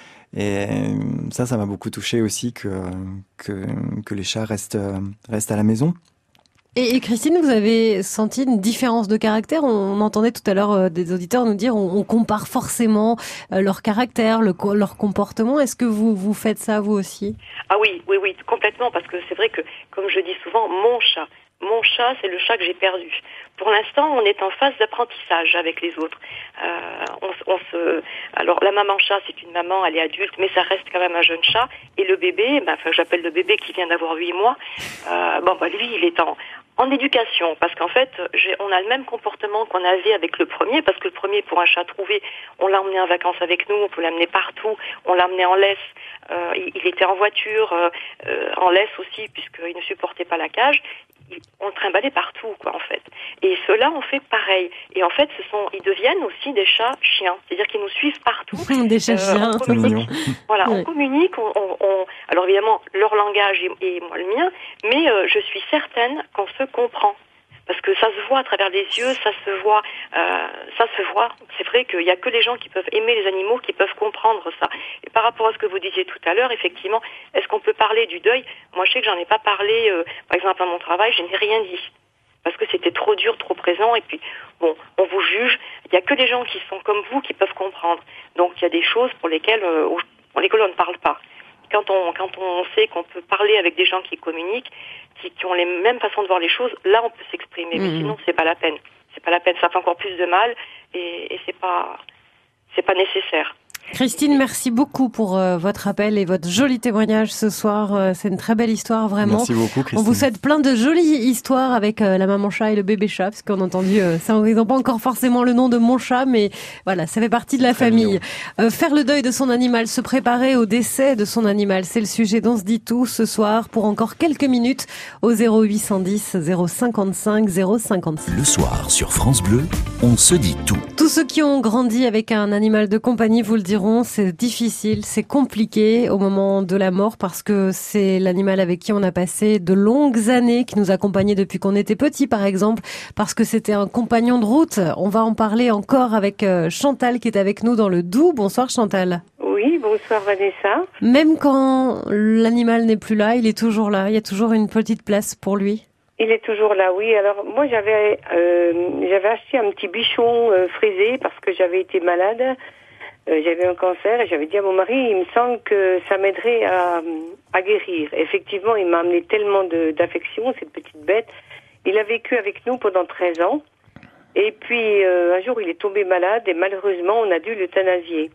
Et ça, ça m'a beaucoup touché aussi que que que les chats restent restent à la maison. Et, et Christine, vous avez senti une différence de caractère? On, on entendait tout à l'heure euh, des auditeurs nous dire on, on compare forcément euh, leur caractère, le, leur comportement. Est-ce que vous vous faites ça vous aussi? Ah oui, oui, oui, complètement, parce que c'est vrai que, comme je dis souvent, mon chat, mon chat, c'est le chat que j'ai perdu. Pour l'instant, on est en phase d'apprentissage avec les autres. Euh, on, on se, alors la maman chat, c'est une maman, elle est adulte, mais ça reste quand même un jeune chat. Et le bébé, ben, enfin, j'appelle le bébé qui vient d'avoir huit mois. Euh, bon, bah lui, il est en En éducation, parce qu'en fait, j'ai, on a le même comportement qu'on avait avec le premier, parce que le premier, pour un chat trouvé, on l'a emmené en vacances avec nous, on peut l'amener partout, on l'a emmené en laisse, euh, il, il était en voiture, euh, euh, en laisse aussi, puisqu'il ne supportait pas la cage, il, on le trimballait partout, quoi, en fait. Et ceux-là, on fait pareil. Et en fait, ce sont, ils deviennent aussi des chats chiens, c'est-à-dire qu'ils nous suivent partout. Des chats euh, chiens. On communique, voilà, oui. on communique, on, on, on, alors évidemment, leur langage et, et moi le mien, mais euh, je suis certaine qu'on se comprend. Parce que ça se voit à travers les yeux, ça se voit, euh, ça se voit. C'est vrai qu'il n'y a que les gens qui peuvent aimer les animaux qui peuvent comprendre ça. Et par rapport à ce que vous disiez tout à l'heure, effectivement, est-ce qu'on peut parler du deuil? Moi, je sais que j'en ai pas parlé, euh, par exemple, à mon travail, je n'ai rien dit. Parce que c'était trop dur, trop présent, et puis, bon, on vous juge. Il n'y a que les gens qui sont comme vous qui peuvent comprendre. Donc, il y a des choses pour lesquelles, euh, pour lesquelles on ne parle pas. Quand on, quand on sait qu'on peut parler avec des gens qui communiquent, qui, qui ont les mêmes façons de voir les choses, là on peut s'exprimer. Mmh. Mais sinon c'est pas la peine. C'est pas la peine. Ça fait encore plus de mal et, et c'est pas, c'est pas nécessaire. Christine, merci beaucoup pour euh, votre appel et votre joli témoignage ce soir. Euh, c'est une très belle histoire, vraiment. Merci beaucoup, Christine. On vous souhaite plein de jolies histoires avec euh, la maman chat et le bébé chat, parce qu'on a entendu, euh, ça, ils n'ont pas encore forcément le nom de mon chat, mais voilà, ça fait partie de la très famille. Euh, faire le deuil de son animal, se préparer au décès de son animal, c'est le sujet dont se dit tout ce soir pour encore quelques minutes au zéro huit cent dix zéro cinquante-cinq zéro cinquante-six. Le soir sur France Bleu, on se dit tout. Tous ceux qui ont grandi avec un animal de compagnie vous le diront. C'est difficile, c'est compliqué au moment de la mort parce que c'est l'animal avec qui on a passé de longues années, qui nous accompagnait depuis qu'on était petit par exemple, parce que c'était un compagnon de route. On va en parler encore avec Chantal qui est avec nous dans le Doubs. Bonsoir Chantal. Oui, bonsoir Vanessa. Même quand l'animal n'est plus là, il est toujours là, il y a toujours une petite place pour lui. Il est toujours là, oui. Alors moi j'avais euh, j'avais acheté un petit bichon euh, frisé parce que j'avais été malade. Euh, j'avais un cancer et j'avais dit à mon mari, il me semble que ça m'aiderait à, à guérir. Effectivement, il m'a amené tellement de, d'affection, cette petite bête. Il a vécu avec nous pendant treize ans. Et puis, euh, un jour, il est tombé malade et malheureusement, on a dû l'euthanasier.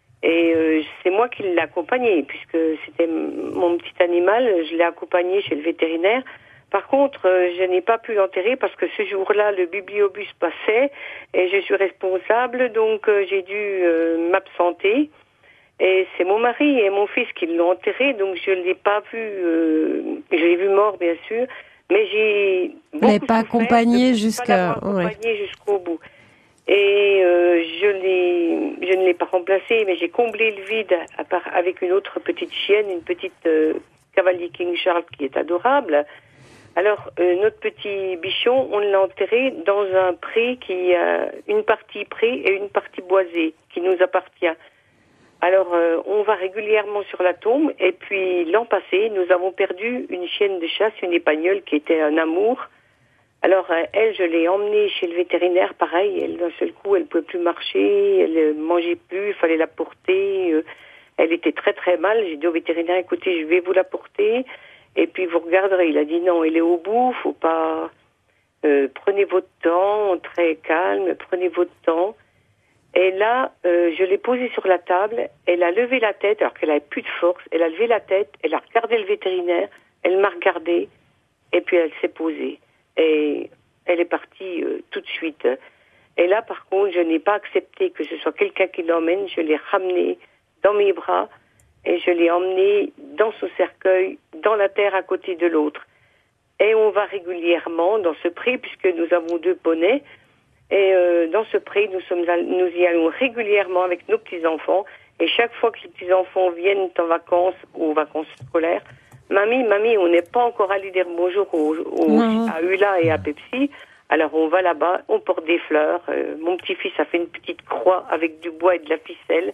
Et euh, c'est moi qui l'ai accompagné, puisque c'était mon petit animal. Je l'ai accompagné chez le vétérinaire. Par contre, euh, je n'ai pas pu l'enterrer parce que ce jour-là, le bibliobus passait et je suis responsable, donc euh, j'ai dû euh, m'absenter. Et c'est mon mari et mon fils qui l'ont enterré, donc je ne l'ai pas vu, euh, je l'ai vu mort bien sûr, mais j'ai beaucoup souffert, pas accompagné jusqu'à accompagné ouais. jusqu'au bout. Et euh, je, l'ai, je ne l'ai pas remplacé, mais j'ai comblé le vide à part, avec une autre petite chienne, une petite euh, Cavalier King Charles qui est adorable. Alors, euh, notre petit bichon, on l'a enterré dans un pré qui a une partie pré et une partie boisée qui nous appartient. Alors, euh, on va régulièrement sur la tombe. Et puis, l'an passé, nous avons perdu une chienne de chasse, une épagnole qui était un amour. Alors, euh, elle, je l'ai emmenée chez le vétérinaire, pareil. Elle, d'un seul coup, elle pouvait plus marcher, elle ne mangeait plus, il fallait la porter. Euh, elle était très, très mal. J'ai dit au vétérinaire, écoutez, je vais vous la porter. Et puis, vous regarderez. Il a dit, non, elle est au bout, faut pas... Euh, prenez votre temps, très calme, prenez votre temps. Et là, euh, je l'ai posée sur la table, elle a levé la tête, alors qu'elle avait plus de force, elle a levé la tête, elle a regardé le vétérinaire, elle m'a regardé, et puis elle s'est posée. Et elle est partie euh, tout de suite. Et là, par contre, je n'ai pas accepté que ce soit quelqu'un qui l'emmène, je l'ai ramenée dans mes bras, et je l'ai emmenée dans son cercueil, dans la terre à côté de l'autre. Et on va régulièrement dans ce pré, puisque nous avons deux poneys. Et euh, dans ce pré, nous sommes, nous y allons régulièrement avec nos petits-enfants. Et chaque fois que les petits-enfants viennent en vacances ou aux vacances scolaires, mamie, mamie, on n'est pas encore allé dire bonjour au, au, à Ula et à Pepsi. Alors on va là-bas, on porte des fleurs. Euh, mon petit-fils a fait une petite croix avec du bois et de la ficelle.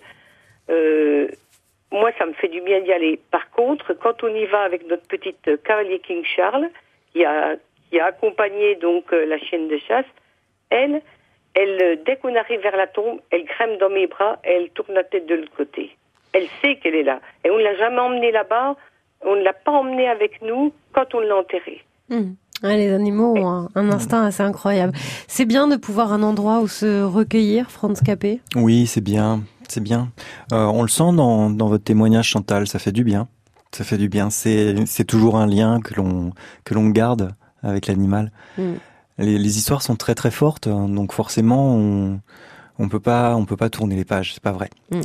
Euh, moi, ça me fait du bien d'y aller. Par contre, quand on y va avec notre petite Cavalier King Charles, qui a, qui a accompagné donc euh, la chienne de chasse, Elle, elle, dès qu'on arrive vers la tombe, elle grimpe dans mes bras et elle tourne la tête de l'autre côté. Elle sait qu'elle est là. Et on ne l'a jamais emmenée là-bas, on ne l'a pas emmenée avec nous quand on l'a enterrée. Mmh. Ouais, les animaux ont un, un instinct assez incroyable. C'est bien de pouvoir un endroit où se recueillir, Franz Capet ? Oui, c'est bien, c'est bien. Euh, on le sent dans, dans votre témoignage, Chantal, ça fait du bien. Ça fait du bien. C'est, c'est toujours un lien que l'on, que l'on garde avec l'animal. Mmh. Les, les histoires sont très très fortes, donc forcément on on peut pas on peut pas tourner les pages, c'est pas vrai. Mmh.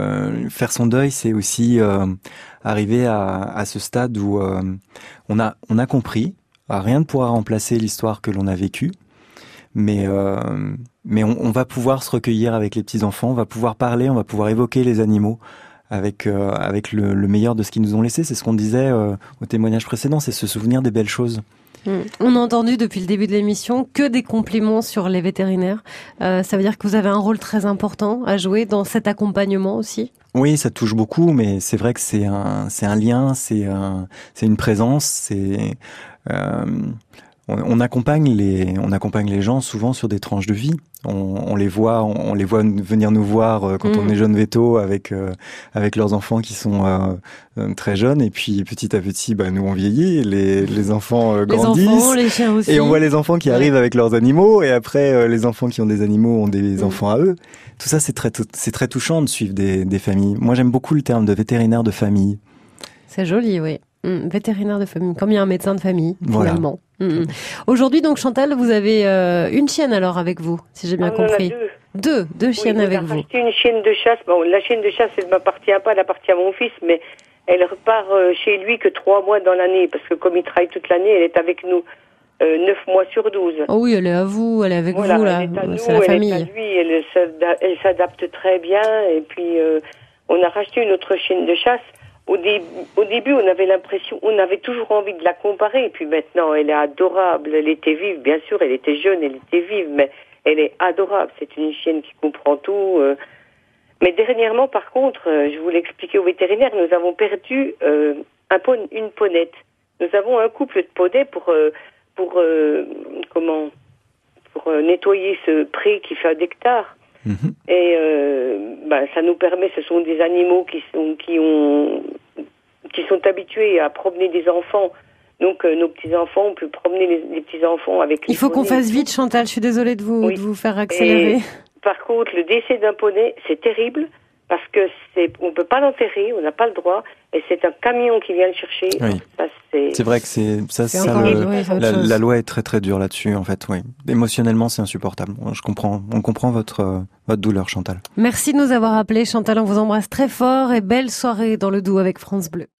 Le faire son deuil, c'est aussi euh, arriver à, à ce stade où euh, on a on a compris, rien ne pourra remplacer l'histoire que l'on a vécue, mais euh, mais on, on va pouvoir se recueillir avec les petits enfants, on va pouvoir parler, on va pouvoir évoquer les animaux avec euh, avec le, le meilleur de ce qu'ils nous ont laissé. C'est ce qu'on disait euh, au témoignage précédent, c'est se souvenir des belles choses. On a entendu depuis le début de l'émission que des compliments sur les vétérinaires. Euh, ça veut dire que vous avez un rôle très important à jouer dans cet accompagnement aussi ? Oui, ça touche beaucoup, mais c'est vrai que c'est un, c'est un lien, c'est un, c'est une présence, c'est, euh, on, on accompagne les, on accompagne les gens souvent sur des tranches de vie. On, on les voit, on, on les voit venir nous voir quand mmh. on est jeune véto avec euh, avec leurs enfants qui sont euh, très jeunes, et puis petit à petit, bah nous on vieillit, les les enfants euh, grandissent, les enfants, les chiens aussi. Et on voit les enfants qui ouais. arrivent avec leurs animaux, et après euh, les enfants qui ont des animaux ont des mmh. enfants à eux. Tout ça, c'est très c'est très touchant de suivre des des familles. Moi, j'aime beaucoup le terme de vétérinaire de famille. C'est joli, oui. Mmh, vétérinaire de famille, comme il y a un médecin de famille, voilà. finalement. Mmh. Aujourd'hui, donc, Chantal, vous avez euh, une chienne alors avec vous, si j'ai bien on compris. En a deux. Deux, deux chiennes oui, avec vous. vous. On a acheté une chienne de chasse. Bon, la chienne de chasse, elle ne m'appartient pas, elle appartient à mon fils, mais elle repart euh, chez lui que trois mois dans l'année, parce que comme il travaille toute l'année, elle est avec nous euh, neuf mois sur douze. Oh oui, elle est à vous, elle est avec voilà, vous, là. Elle est à nous, c'est la elle famille. est à lui, elle, elle s'adapte très bien, et puis euh, on a racheté une autre chienne de chasse. Au, dé- au début, on avait l'impression, on avait toujours envie de la comparer, et puis maintenant, elle est adorable, elle était vive, bien sûr, elle était jeune, elle était vive, mais elle est adorable, c'est une chienne qui comprend tout. Euh. Mais dernièrement, par contre, euh, je voulais expliquer au vétérinaire, nous avons perdu euh, un pon- une ponette. Nous avons un couple de poneys pour, euh, pour, euh, comment, pour euh, nettoyer ce pré qui fait un hectare. Mmh. Et euh, bah, ça nous permet, ce sont des animaux qui sont qui ont qui sont habitués à promener des enfants. Donc euh, nos petits enfants, on peut promener les, les petits enfants avec. Il faut qu'on fasse vite, Chantal. Je suis désolée de vous oui. de vous faire accélérer. Et, par contre, le décès d'un poney, c'est terrible parce que c'est on peut pas l'enterrer, on n'a pas le droit, et c'est un camion qui vient le chercher. Oui. Ça, c'est... c'est vrai que c'est ça, c'est ça le, oui, la, la loi est très très dure là-dessus en fait. Oui, émotionnellement c'est insupportable. Je comprends, on comprend votre euh, votre douleur, Chantal. Merci de nous avoir appelés, Chantal. On vous embrasse très fort et belle soirée dans le Doubs avec France Bleu.